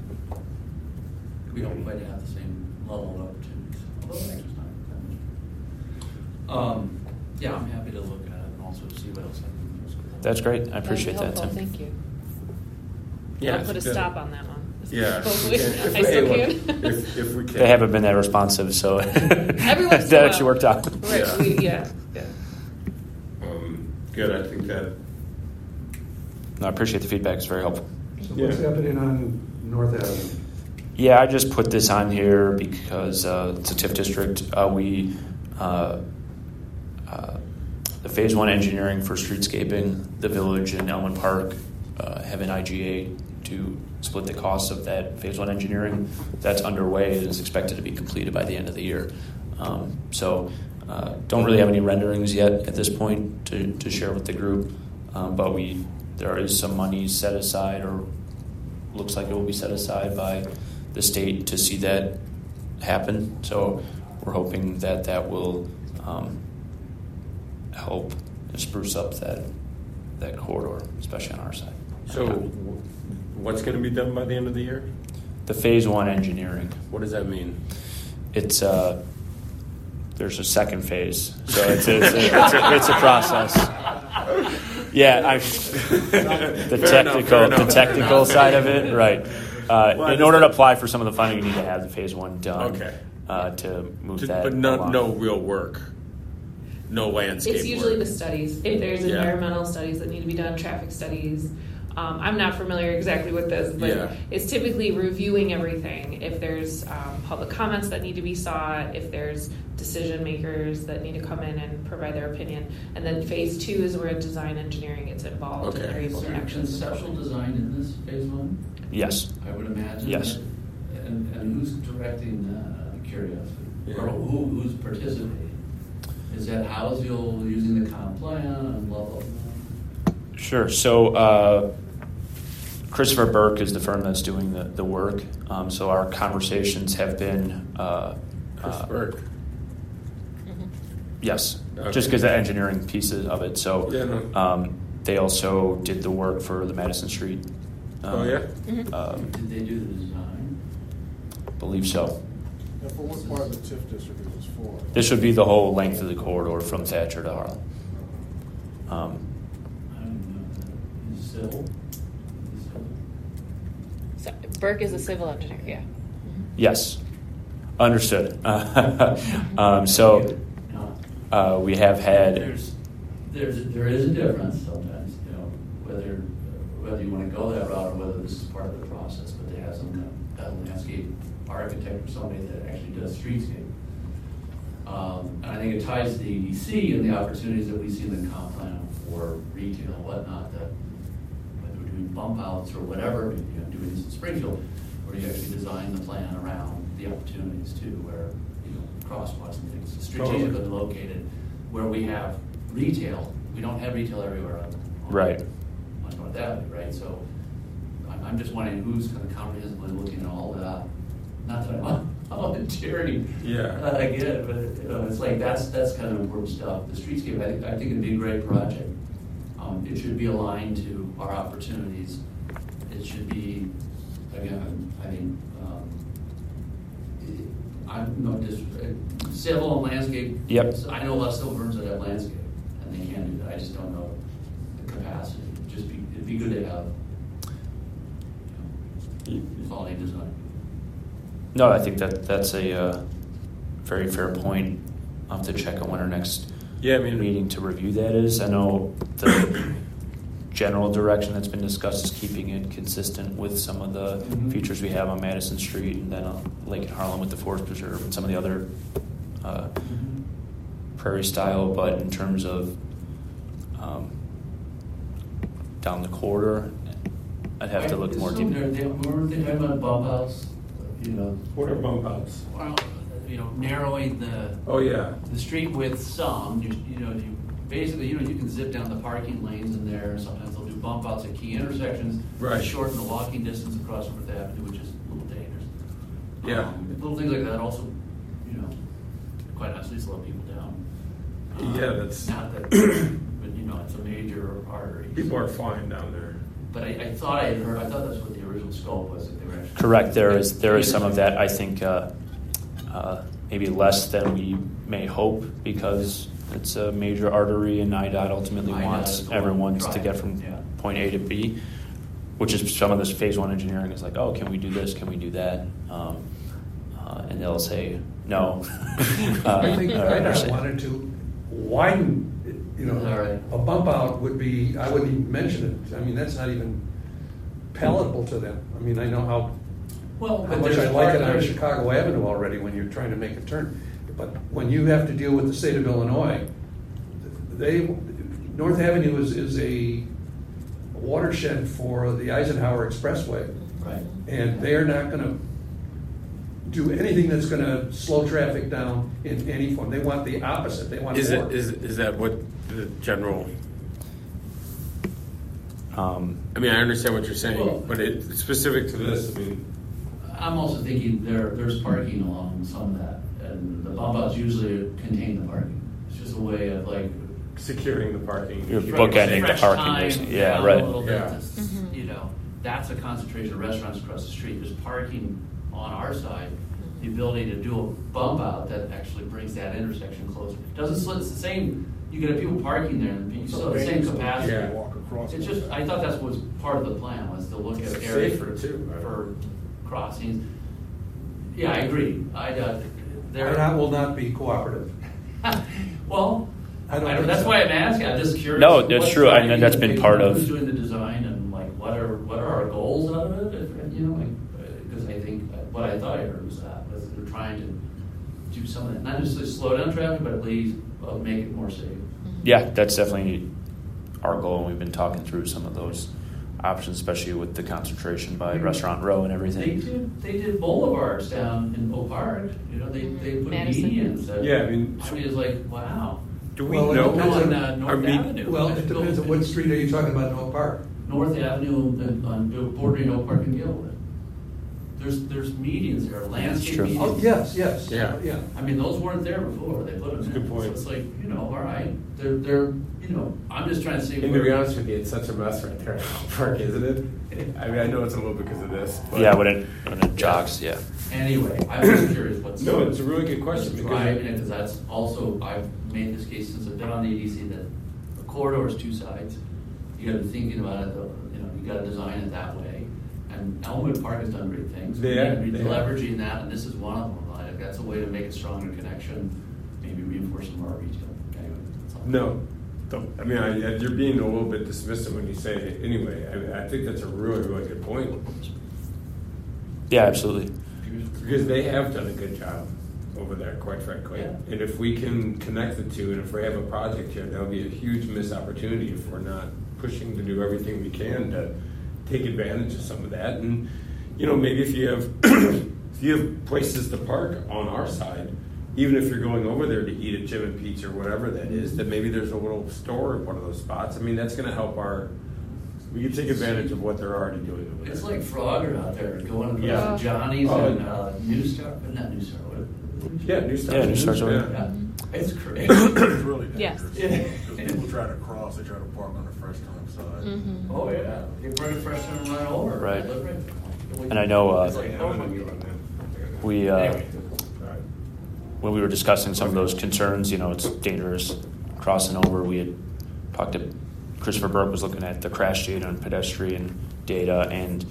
We don't quite have the same level of opportunities, although the next time. Um, yeah, I'm happy to look at it and also see what else I can use. That's great. I That'd be appreciate that, helpful. Tim. Thank you. Yeah, I'll put a it's good. stop on that one. Yeah, if we Hopefully. can- if I we- still hey, look, can. If, if we can. They haven't been that responsive, so once in a that while. actually worked out. Right, Yeah. we, yeah, yeah. Um, good, I think that. No, I appreciate the feedback. It's very helpful. So what's Yeah. happening on North Avenue? Yeah, I just put this on here because uh, it's a TIF district. Uh, we uh, uh, the phase one engineering for streetscaping, the village and Elmwood Park uh, have an I G A to split the cost of that phase one engineering. That's underway and is expected to be completed by the end of the year. Um, so uh, don't really have any renderings yet at this point to, to share with the group, um, but we there is some money set aside, or looks like it will be set aside by the state to see that happen. So we're hoping that that will um, help spruce up that that corridor, especially on our side. So, w- what's going to be done by the end of the year? The phase one engineering, What does that mean? it's uh, there's a second phase, so it's it's, it's, it's, a, it's a process. Yeah, I, the Fair enough, technical fair enough. the technical side of it, right? Uh, Well, I in just- order to apply for some of the funding, you need to have the phase one done. Okay. Uh, to move To- that, but no, along. no real work. No landscape It's usually work. the studies. If there's Yeah. environmental studies that need to be done, traffic studies, Um, I'm not familiar exactly with this, but Yeah. it's typically reviewing everything. If there's um, public comments that need to be sought, if there's decision makers that need to come in and provide their opinion, and then phase two is where design engineering gets involved Okay. and they're able Is to there actually conceptual design in this phase one? Yes. I would imagine. Yes. that- And, and who's directing that, I'm curious? Yeah. Or who, who's participating? Is that Housel using the comp plan and blah, blah, blah? Sure. So uh, Christopher Burke is the firm that's doing the, the work. Um, so our conversations have been. Uh, Chris uh, Burke. Yes, Okay. just because the engineering pieces of it. So Yeah, no. um, they also did the work for the Madison Street. Um, Oh, yeah? Um, Did they do the design? believe so. And for what part of the TIF district is this for? This would be the whole length of the corridor from Thatcher to Harlem. Um, I don't know. Is it civil? Is it civil? So Burke is a civil engineer, yeah. yes, understood. um, so No. uh, we have had. There's, there's, there is a difference sometimes, you know, whether, whether you want to go that route or whether this is part of the process, but they have some kind of uh, landscape architect or somebody that actually does streetscape. Um, and I think it ties to the E D C and the opportunities that we see in the comp plan for retail and whatnot, that whether we're doing bump outs or whatever, you know, doing this in Springfield, where you actually design the plan around the opportunities too, where, you know, crosswalks and things strategically Totally. located, where we have retail. We don't have retail everywhere on, on Right. on North Avenue, right? So I'm, I'm just wondering who's kind of comprehensively looking at all that. Not that I'm volunteering, Yeah. uh, again, but you know, it's like that's that's kind of important stuff. The streetscape, I think, I think it'd be a great project. Um, it should be aligned to our opportunities. It should be, again, I think, um, I'm not just uh, civil and landscape. Yep. I know a lot of civil firms that have landscape, and they can do that. I just don't know the capacity. Just be, it'd be good to have, you know, quality design. No, I think that that's a uh, very fair point. I'll have to check on when our next Yeah, I mean, meeting to review that is. I know the general direction that's been discussed is keeping it consistent with some of the Mhm. features we have on Madison Street and then on Lake and Harlem with the Forest Preserve and some of the other uh, prairie style. But in terms of um, down the corridor, I'd have to look I more assume deeply. they're- they- Weren't they talking about bump outs? You know, what are bump outs? well, you know, narrowing the Oh, yeah. the street width some. You, you know, you basically, you know, you can zip down the parking lanes in there. Sometimes they'll do bump outs at key intersections to Right. shorten the walking distance across Fourth Avenue, which is a little dangerous. Yeah. Um, little things like that also, you know, quite honestly, slow people down. Um, Yeah, that's- not that, but you know, it's a major artery. People are flying down there. But I, I thought I had heard, I thought that's what the original scope was, that they were actually. Correct. There is there is some of that. I think uh, uh, maybe less than we may hope because it's a major artery, and I D O T ultimately I D O T wants is the one everyone to driving, get from yeah. point A to B, which is some of this phase one engineering is like, oh, can we do this? Can we do that? Um, uh, and they'll say no. uh, I think or- I or not say- wanted to widen, you know, All right. a bump out would be, I wouldn't even mention it. I mean, that's not even palatable to them. I mean, I know how, Well, how but much there's I like it part- on there's- Chicago Avenue already when you're trying to make a turn. But when you have to deal with the state of Illinois, they, North Avenue is, is a watershed for the Eisenhower Expressway. Right. And they're not gonna do anything that's gonna slow traffic down in any form. They want the opposite, they want Is more. it is is that what the general? Um, I mean, I understand what you're saying, Well- but it, specific to this, I mean, I'm also thinking there, there's parking along some of that, and the bump outs usually contain the parking. It's just a way of like. securing the parking. You're fresh- bookending the fresh parking, time basically. Yeah, down right. A little bit, Yeah. to s- Mhm. you know, that's a concentration of restaurants across the street. There's parking on our side. The ability to do a bump out that actually brings that intersection closer. Doesn't split, it's the same, you get people parking there, and you still have the same capacity. Yeah. Walk across. It's just, I thought that's was part of the plan, was to look at It's areas safer, too, right? for crossings. Yeah, I agree. I, uh, there. I will not be cooperative. Well, I I don't don't, think that's so. why I'm asking, I'm just curious. No, that's what's true. I driving know that's the been phase part one? of- Who's doing the design and like what necessarily slow down traffic, but at least uh, make it more safe. Yeah, that's definitely our goal, and we've been talking through some of those options, especially with the concentration by Restaurant Row and They everything. did, they did boulevards down in Oak Park, you know, they, they put Madison. medians. that- Yeah, I mean, I mean, it's like, wow. Do we Well, it know? depends On on- uh, North I mean- Avenue. Well, it depends on what street are you talking about in Oak Park? North Avenue on, on bordering Oak Park and Gilwood. There's, there's medians there, landscape true. medians. Oh, yes, yes. Yeah. Yeah. I mean, those weren't there before, they put them That's a there. good point. So it's like, you know, all right, they're, they're, you know, I'm just trying to see. And to where- be honest with you, it's such a mess right there in Oak Park, isn't it? I mean, I know it's a little because of this. But Yeah, when it when it jogs, yeah. Anyway, I was curious what's. No, it's a really good question, what's because- driving it, because that's also, I've made this case since I've been on the A D C, that a corridor is two sides. You gotta be thinking about it, though, you know, you gotta design it that way. And Elmwood Park has done great things. They have, Maybe they have. leveraging that, and this is one of them. Like, that's a way to make a stronger connection, maybe reinforce some more retail. Anyway, that's all. No, don't. I mean, I, you're being a little bit dismissive when you say it. Anyway, I, I think that's a really, really good point, Yeah, absolutely. because they have done a good job over there, quite frankly. Yeah. And if we can connect the two, and if we have a project here, that'll be a huge missed opportunity if we're not pushing to do everything we can to take advantage of some of that. And you know, maybe if you have if you have places to park on our side, even if you're going over there to eat at Jim and Pete's or whatever that is, that maybe there's a little store in one of those spots. I mean, that's going to help our. We can take advantage of what they're already doing over there. It's like Frogger out there, going across Yeah. to Johnny's Oh. and uh, New Star, but not New Star, what? Yeah, New Star. Yeah, New Star's over there. Yeah, it's crazy. It's really Yes. dangerous. Because people try to cross, they try to park on the fresh time side. Mhm. Oh, yeah, you bring it fresh and run over. Right. Live right there. And I know, It's uh, like, Yeah, oh I'm my gonna God. get on that. we uh, Anyway. when we were discussing some of those concerns, you know, it's dangerous crossing over. We had talked to Christopher Burke was looking at the crash data and pedestrian data, and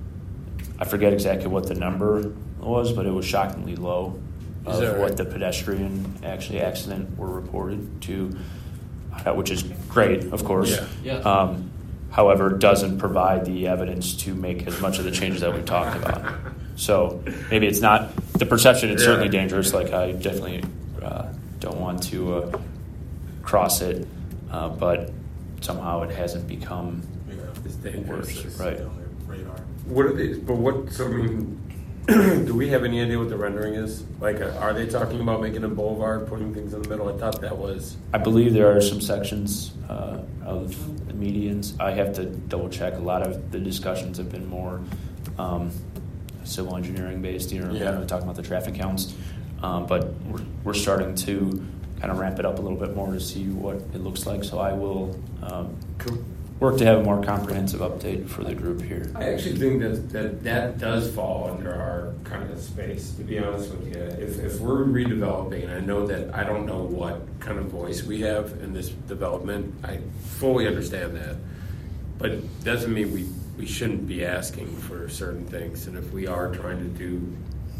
I forget exactly what the number was, but it was shockingly low Is of that what right? the pedestrian actually accident were reported to, uh, which is great, of course. Yeah. Yeah. Um, however, doesn't provide the evidence to make as much of the changes that we talked about. So maybe it's not the perception. It's Yeah. certainly dangerous. Like I definitely uh, don't want to uh, cross it, uh, but somehow it hasn't become Yeah. It's dangerous. worse. Right. On their radar. What are these? But what? So I mean, do we have any idea what the rendering is? Like, uh, are they talking about making a boulevard, putting things in the middle? I thought that was. I believe there are some sections uh, of the medians. I have to double check. A lot of the discussions have been more um, civil engineering based, you know, Yeah. talking about the traffic counts. Um, but we're, we're starting to kind of ramp it up a little bit more to see what it looks like. So I will um, Cool. work to have a more comprehensive update for the group here. I actually think that, that that does fall under our kind of space, to be honest with you. If, if we're redeveloping, and I know that I don't know what kind of voice we have in this development, I fully understand that. But it doesn't mean we, we shouldn't be asking for certain things. And if we are trying to do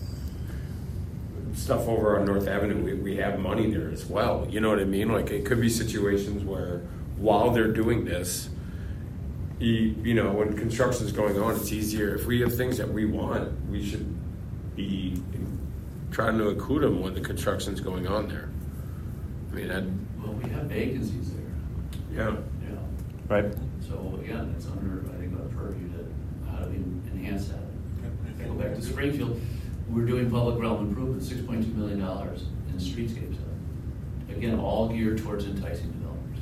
stuff over on North Avenue, we, we have money there as well. You know what I mean? Like, it could be situations where while they're doing this, you, you know, when construction is going on, it's easier. If we have things that we want, we should be trying to include them when the construction's going on there. I mean, I'd, Well, we have vacancies there, yeah. you know. Right. So again, it's under, I think, our purview to how do we enhance that. If I go back to Springfield, we're doing public realm improvement, six point two million dollars in streetscapes. Again, all geared towards enticing developers.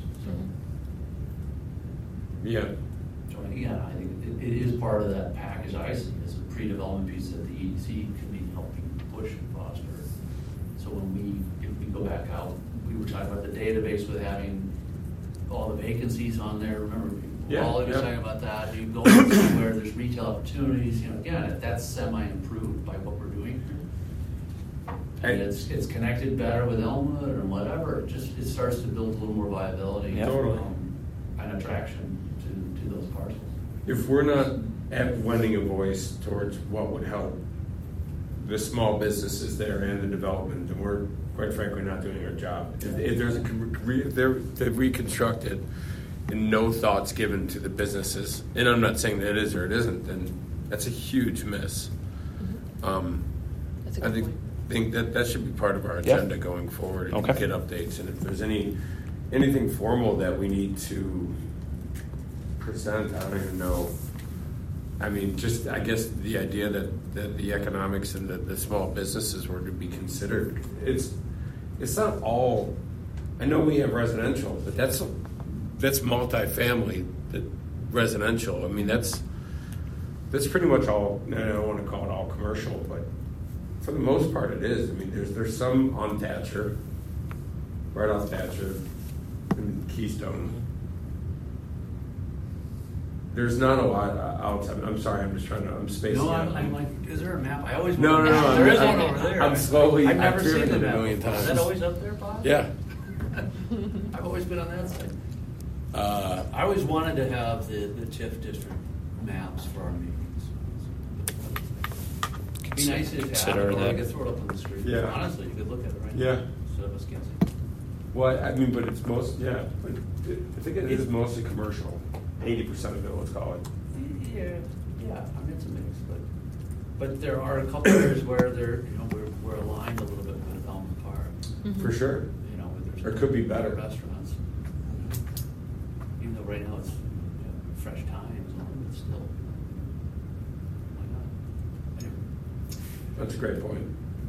So, Yeah. so again, I think it, it is part of that package I see as a pre-development piece that the E D C can be helping push and foster. So when we, if we go back out, we were talking about the database with having all the vacancies on there. Remember, Yeah, Wally was yeah. talking about that. You go somewhere, there's retail opportunities. You know, again, if that's semi-improved by what we're doing here, and I- it's it's connected better with Elmwood or whatever. It just it starts to build a little more viability, Yeah. Totally. um, and attraction to, to those parcels. If we're not at lending a voice towards what would help the small businesses there and the development, then we're quite frankly not doing our job. If, if there's a re- if they're, they're reconstructed and no thoughts given to the businesses, and I'm not saying that it is or it isn't, then that's a huge miss. Um, That's a I good think point. think that that should be part of our Yeah. agenda going forward. And Okay. get updates, and if there's any anything formal that we need to present, I don't even know. I mean, just I guess the idea that, that the economics and the, the small businesses were to be considered. It's it's not all. I know we have residential, but that's that's multifamily. That residential. I mean, that's that's pretty much all. I don't want to call it all commercial, but for the most part, it is. I mean, there's there's some on Thatcher, right off Thatcher, and Keystone. There's not a lot uh, outside. I'm sorry. I'm just trying to. I'm spacing No, out. I'm, I'm like, is there a map? I always. No, no, no, There I'm- is one I'm- over there. I'm slowly- I've never I've seen driven the it a map million before. Is times. that always up there, Bob? Yeah. I've always been on that side. Uh, I always wanted to have the, the TIF district maps for our meetings. It'd be nice if you Consider had it, or I that. could throw it up on the street. Yeah. Honestly, you could look at it right now. Yeah. Instead of us guessing. well, I mean, but it's most. Yeah, but it, I think it is mostly commercial. Eighty percent of it, let's call it. Yeah, yeah, I mean, it's a mix, but, but there are a couple areas where they're, you know, we're, we're aligned a little bit with Elm Park. For sure. You know, where there's. Or it could be better. Restaurants. Even though right now it's, you know, fresh times, it's still, why not? Anyway. That's a great point.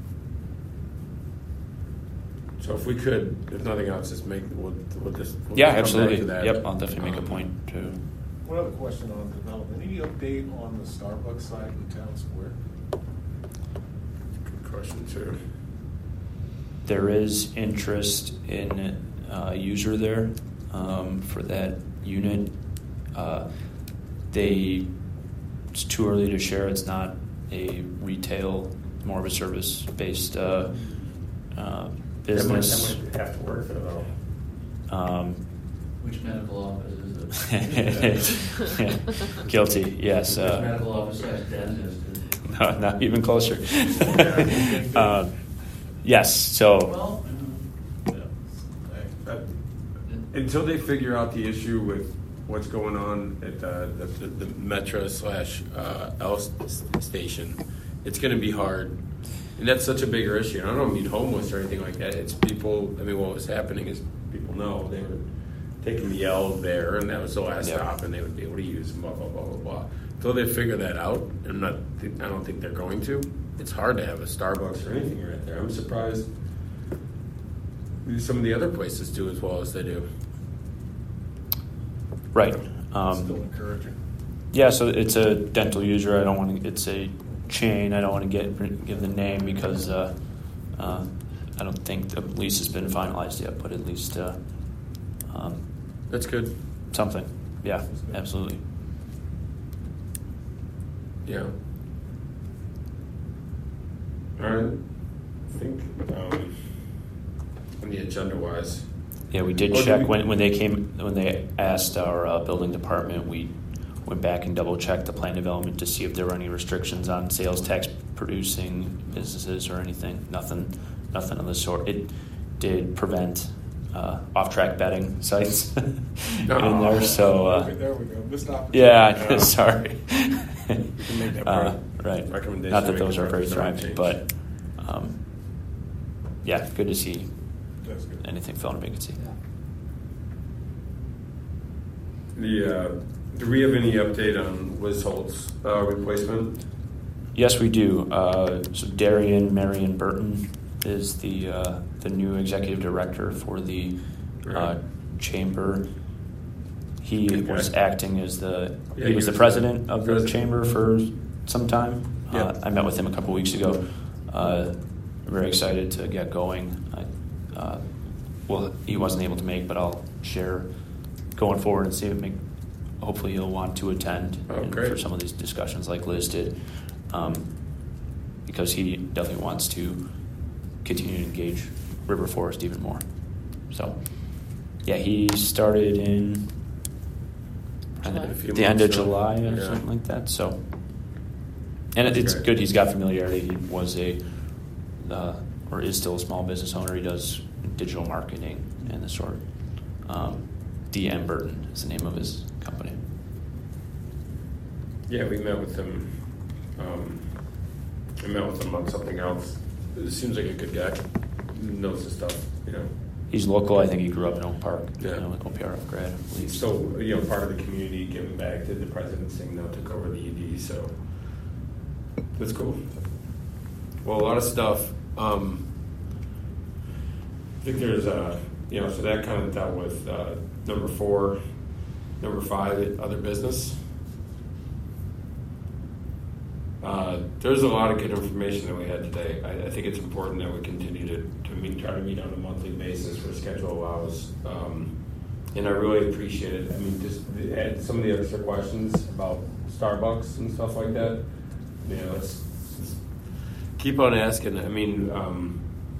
So if we could, if nothing else, just make we'll, we'll just we'll Yeah, come back absolutely. to that. Yep, I'll definitely make a Um, point to. One other question on development. Any update on the Starbucks side in Town Square? Good question too. There is interest in a user there um, for that unit. Uh, they it's too early to share. It's not a retail, more of a service-based uh, uh, business. That might, that might have to work for though. Um, Which medical office is it? Guilty. Yes. Which Uh, medical office has dentist? no, not even closer. um, yes. So. Well, Uh, Until they figure out the issue with what's going on at the, the, the, the Metro slash uh, L s- station, it's going to be hard. And that's such a bigger issue. And I don't mean homeless or anything like that. It's people, I mean, what was happening is people know they were taking the L there, and that was the last Yep. stop, and they would be able to use blah, blah, blah, blah, blah. Until they figure that out, and I'm not, I don't think they're going to, it's hard to have a Starbucks or anything right there. I'm surprised some of the other places do as well as they do. Right. Still Um, encouraging. yeah. So it's a dental user. I don't want to. It's a chain. I don't want to get give the name because uh, uh, I don't think the lease has been finalized yet. But at least uh, um, That's good. something. Yeah. Absolutely. Yeah. All right. I think um, on the agenda wise, Yeah, we did Or do check we- when when they came when they asked our uh, building department. We went back and double checked the plan development to see if there were any restrictions on sales tax producing businesses or anything. Nothing, nothing of the sort. It did prevent uh, off track betting sites in Oh. there. So uh, There we go. Missed opportunity. yeah, Yeah. sorry. can make that uh, part. right. Recommendation, Not that make those it are part very of the zone thriving, change. but um, yeah, good to see That's good. anything filling a vacancy. The uh, do we have any update on Liz Holt's uh, replacement? Yes, we do. Uh, so Darian Marion Burton is the uh, the new executive director for the uh, Right. chamber. He Good guy. was acting as the Yeah, he he was the was president the of the president. chamber for some time. Yeah. Uh, I met with him a couple weeks ago. Uh, very excited to get going. I, uh, well, he wasn't able to make, but I'll share going forward and see if make. Hopefully, he'll want to attend Oh, and great. for some of these discussions, like Liz did, um, because he definitely wants to continue to engage River Forest even more. So, yeah, he started in kind July. of A few the end of months now. July or Yeah. something like that. So, and it, That's it's great. good. He's got familiarity. He was a uh, or is still a small business owner. He does digital marketing and the sort. Um, D M Burton is the name of his company. Yeah, we met with him. Um, I met with him on something else it seems like a good guy. Knows his stuff, you know. He's local. I think he grew up in Oak Park. Yeah. You know, like O P R F grad, I believe. So, you know, part of the community giving back to the presidency now took over the E D, so that's cool. Well, a lot of stuff. Um, I think there's, uh, you know, so that kind of dealt with uh, number four, number five, other business. Uh, there's a lot of good information that we had today. I, I think it's important that we continue to, to meet, try to meet on a monthly basis where schedule allows. Um, and I really appreciate it. I mean, just the, add some of the extra questions about Starbucks and stuff like that. You know, let's, let's keep on asking. I mean, um,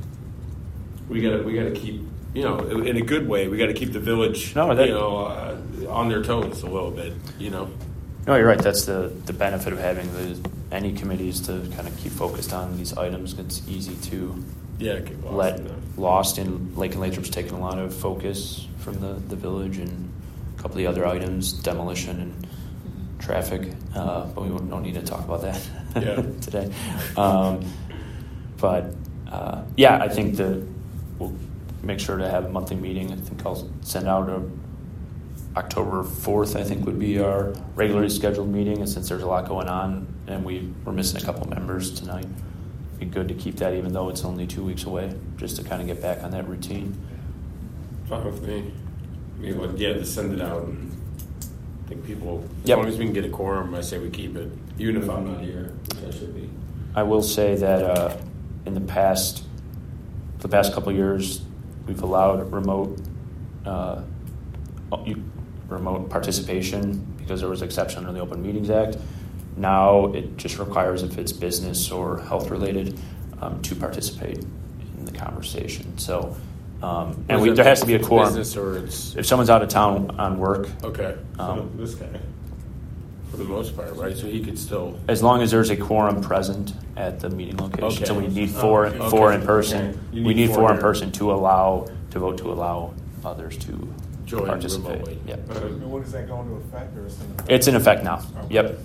we gotta we gotta keep, you know, in a good way. We got to keep the village, No, that- you know, uh, on their toes a little bit. You know. No, you're right. That's the, the benefit of having the, any committees to kind of keep focused on these items. It's easy to Yeah, get lost let in there. lost in Lake and Lathrop's taking a lot of focus from the, the village and a couple of the other items, demolition and traffic. Uh, but we don't don't need to talk about that Yeah. today. Um, but uh, yeah, I think that we'll make sure to have a monthly meeting. I think I'll send out a October fourth, I think, would be our regularly scheduled meeting, and since there's a lot going on and we we're missing a couple members tonight, it'd be good to keep that even though it's only two weeks away, just to kind of get back on that routine. Fine with me. I mean, well, yeah, to send it out, and I think people, as Yep. long as we can get a quorum, I say we keep it, even if I'm not here, which I should be. I will say that uh, in the past, the past couple of years, we've allowed remote uh, you, remote participation because there was exception under the Open Meetings Act. Now it just requires, if it's business or health related, um, to participate in the conversation. So, um, and we, there has to be a quorum. Business or it's If someone's out of town on work, okay. So Um, this guy, for the most part, right? So he could still. as long as there's a quorum present at the meeting location. Okay. So we need four, Oh, okay. four in person. Okay. You We need need four four in here. person to allow to vote to allow others to Join participate. remotely. Yep. Uh, And when does that go into effect, or is it in effect? It's in effect now. Okay. Yep.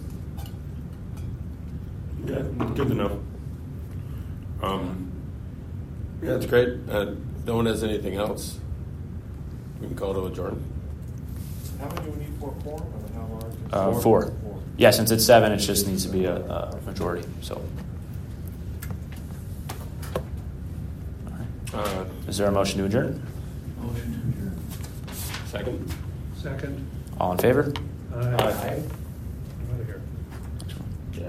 Yeah, good to know. Um, yeah, that's great. Uh, no one has anything else. We can call to adjourn. How many do we need for a quorum, and how large? is- Uh, four. Yeah, since it's seven, it just needs to be a, a majority. So, Uh, is there a motion to adjourn? Motion to adjourn. second. Second. All in favor? Aye. Aye.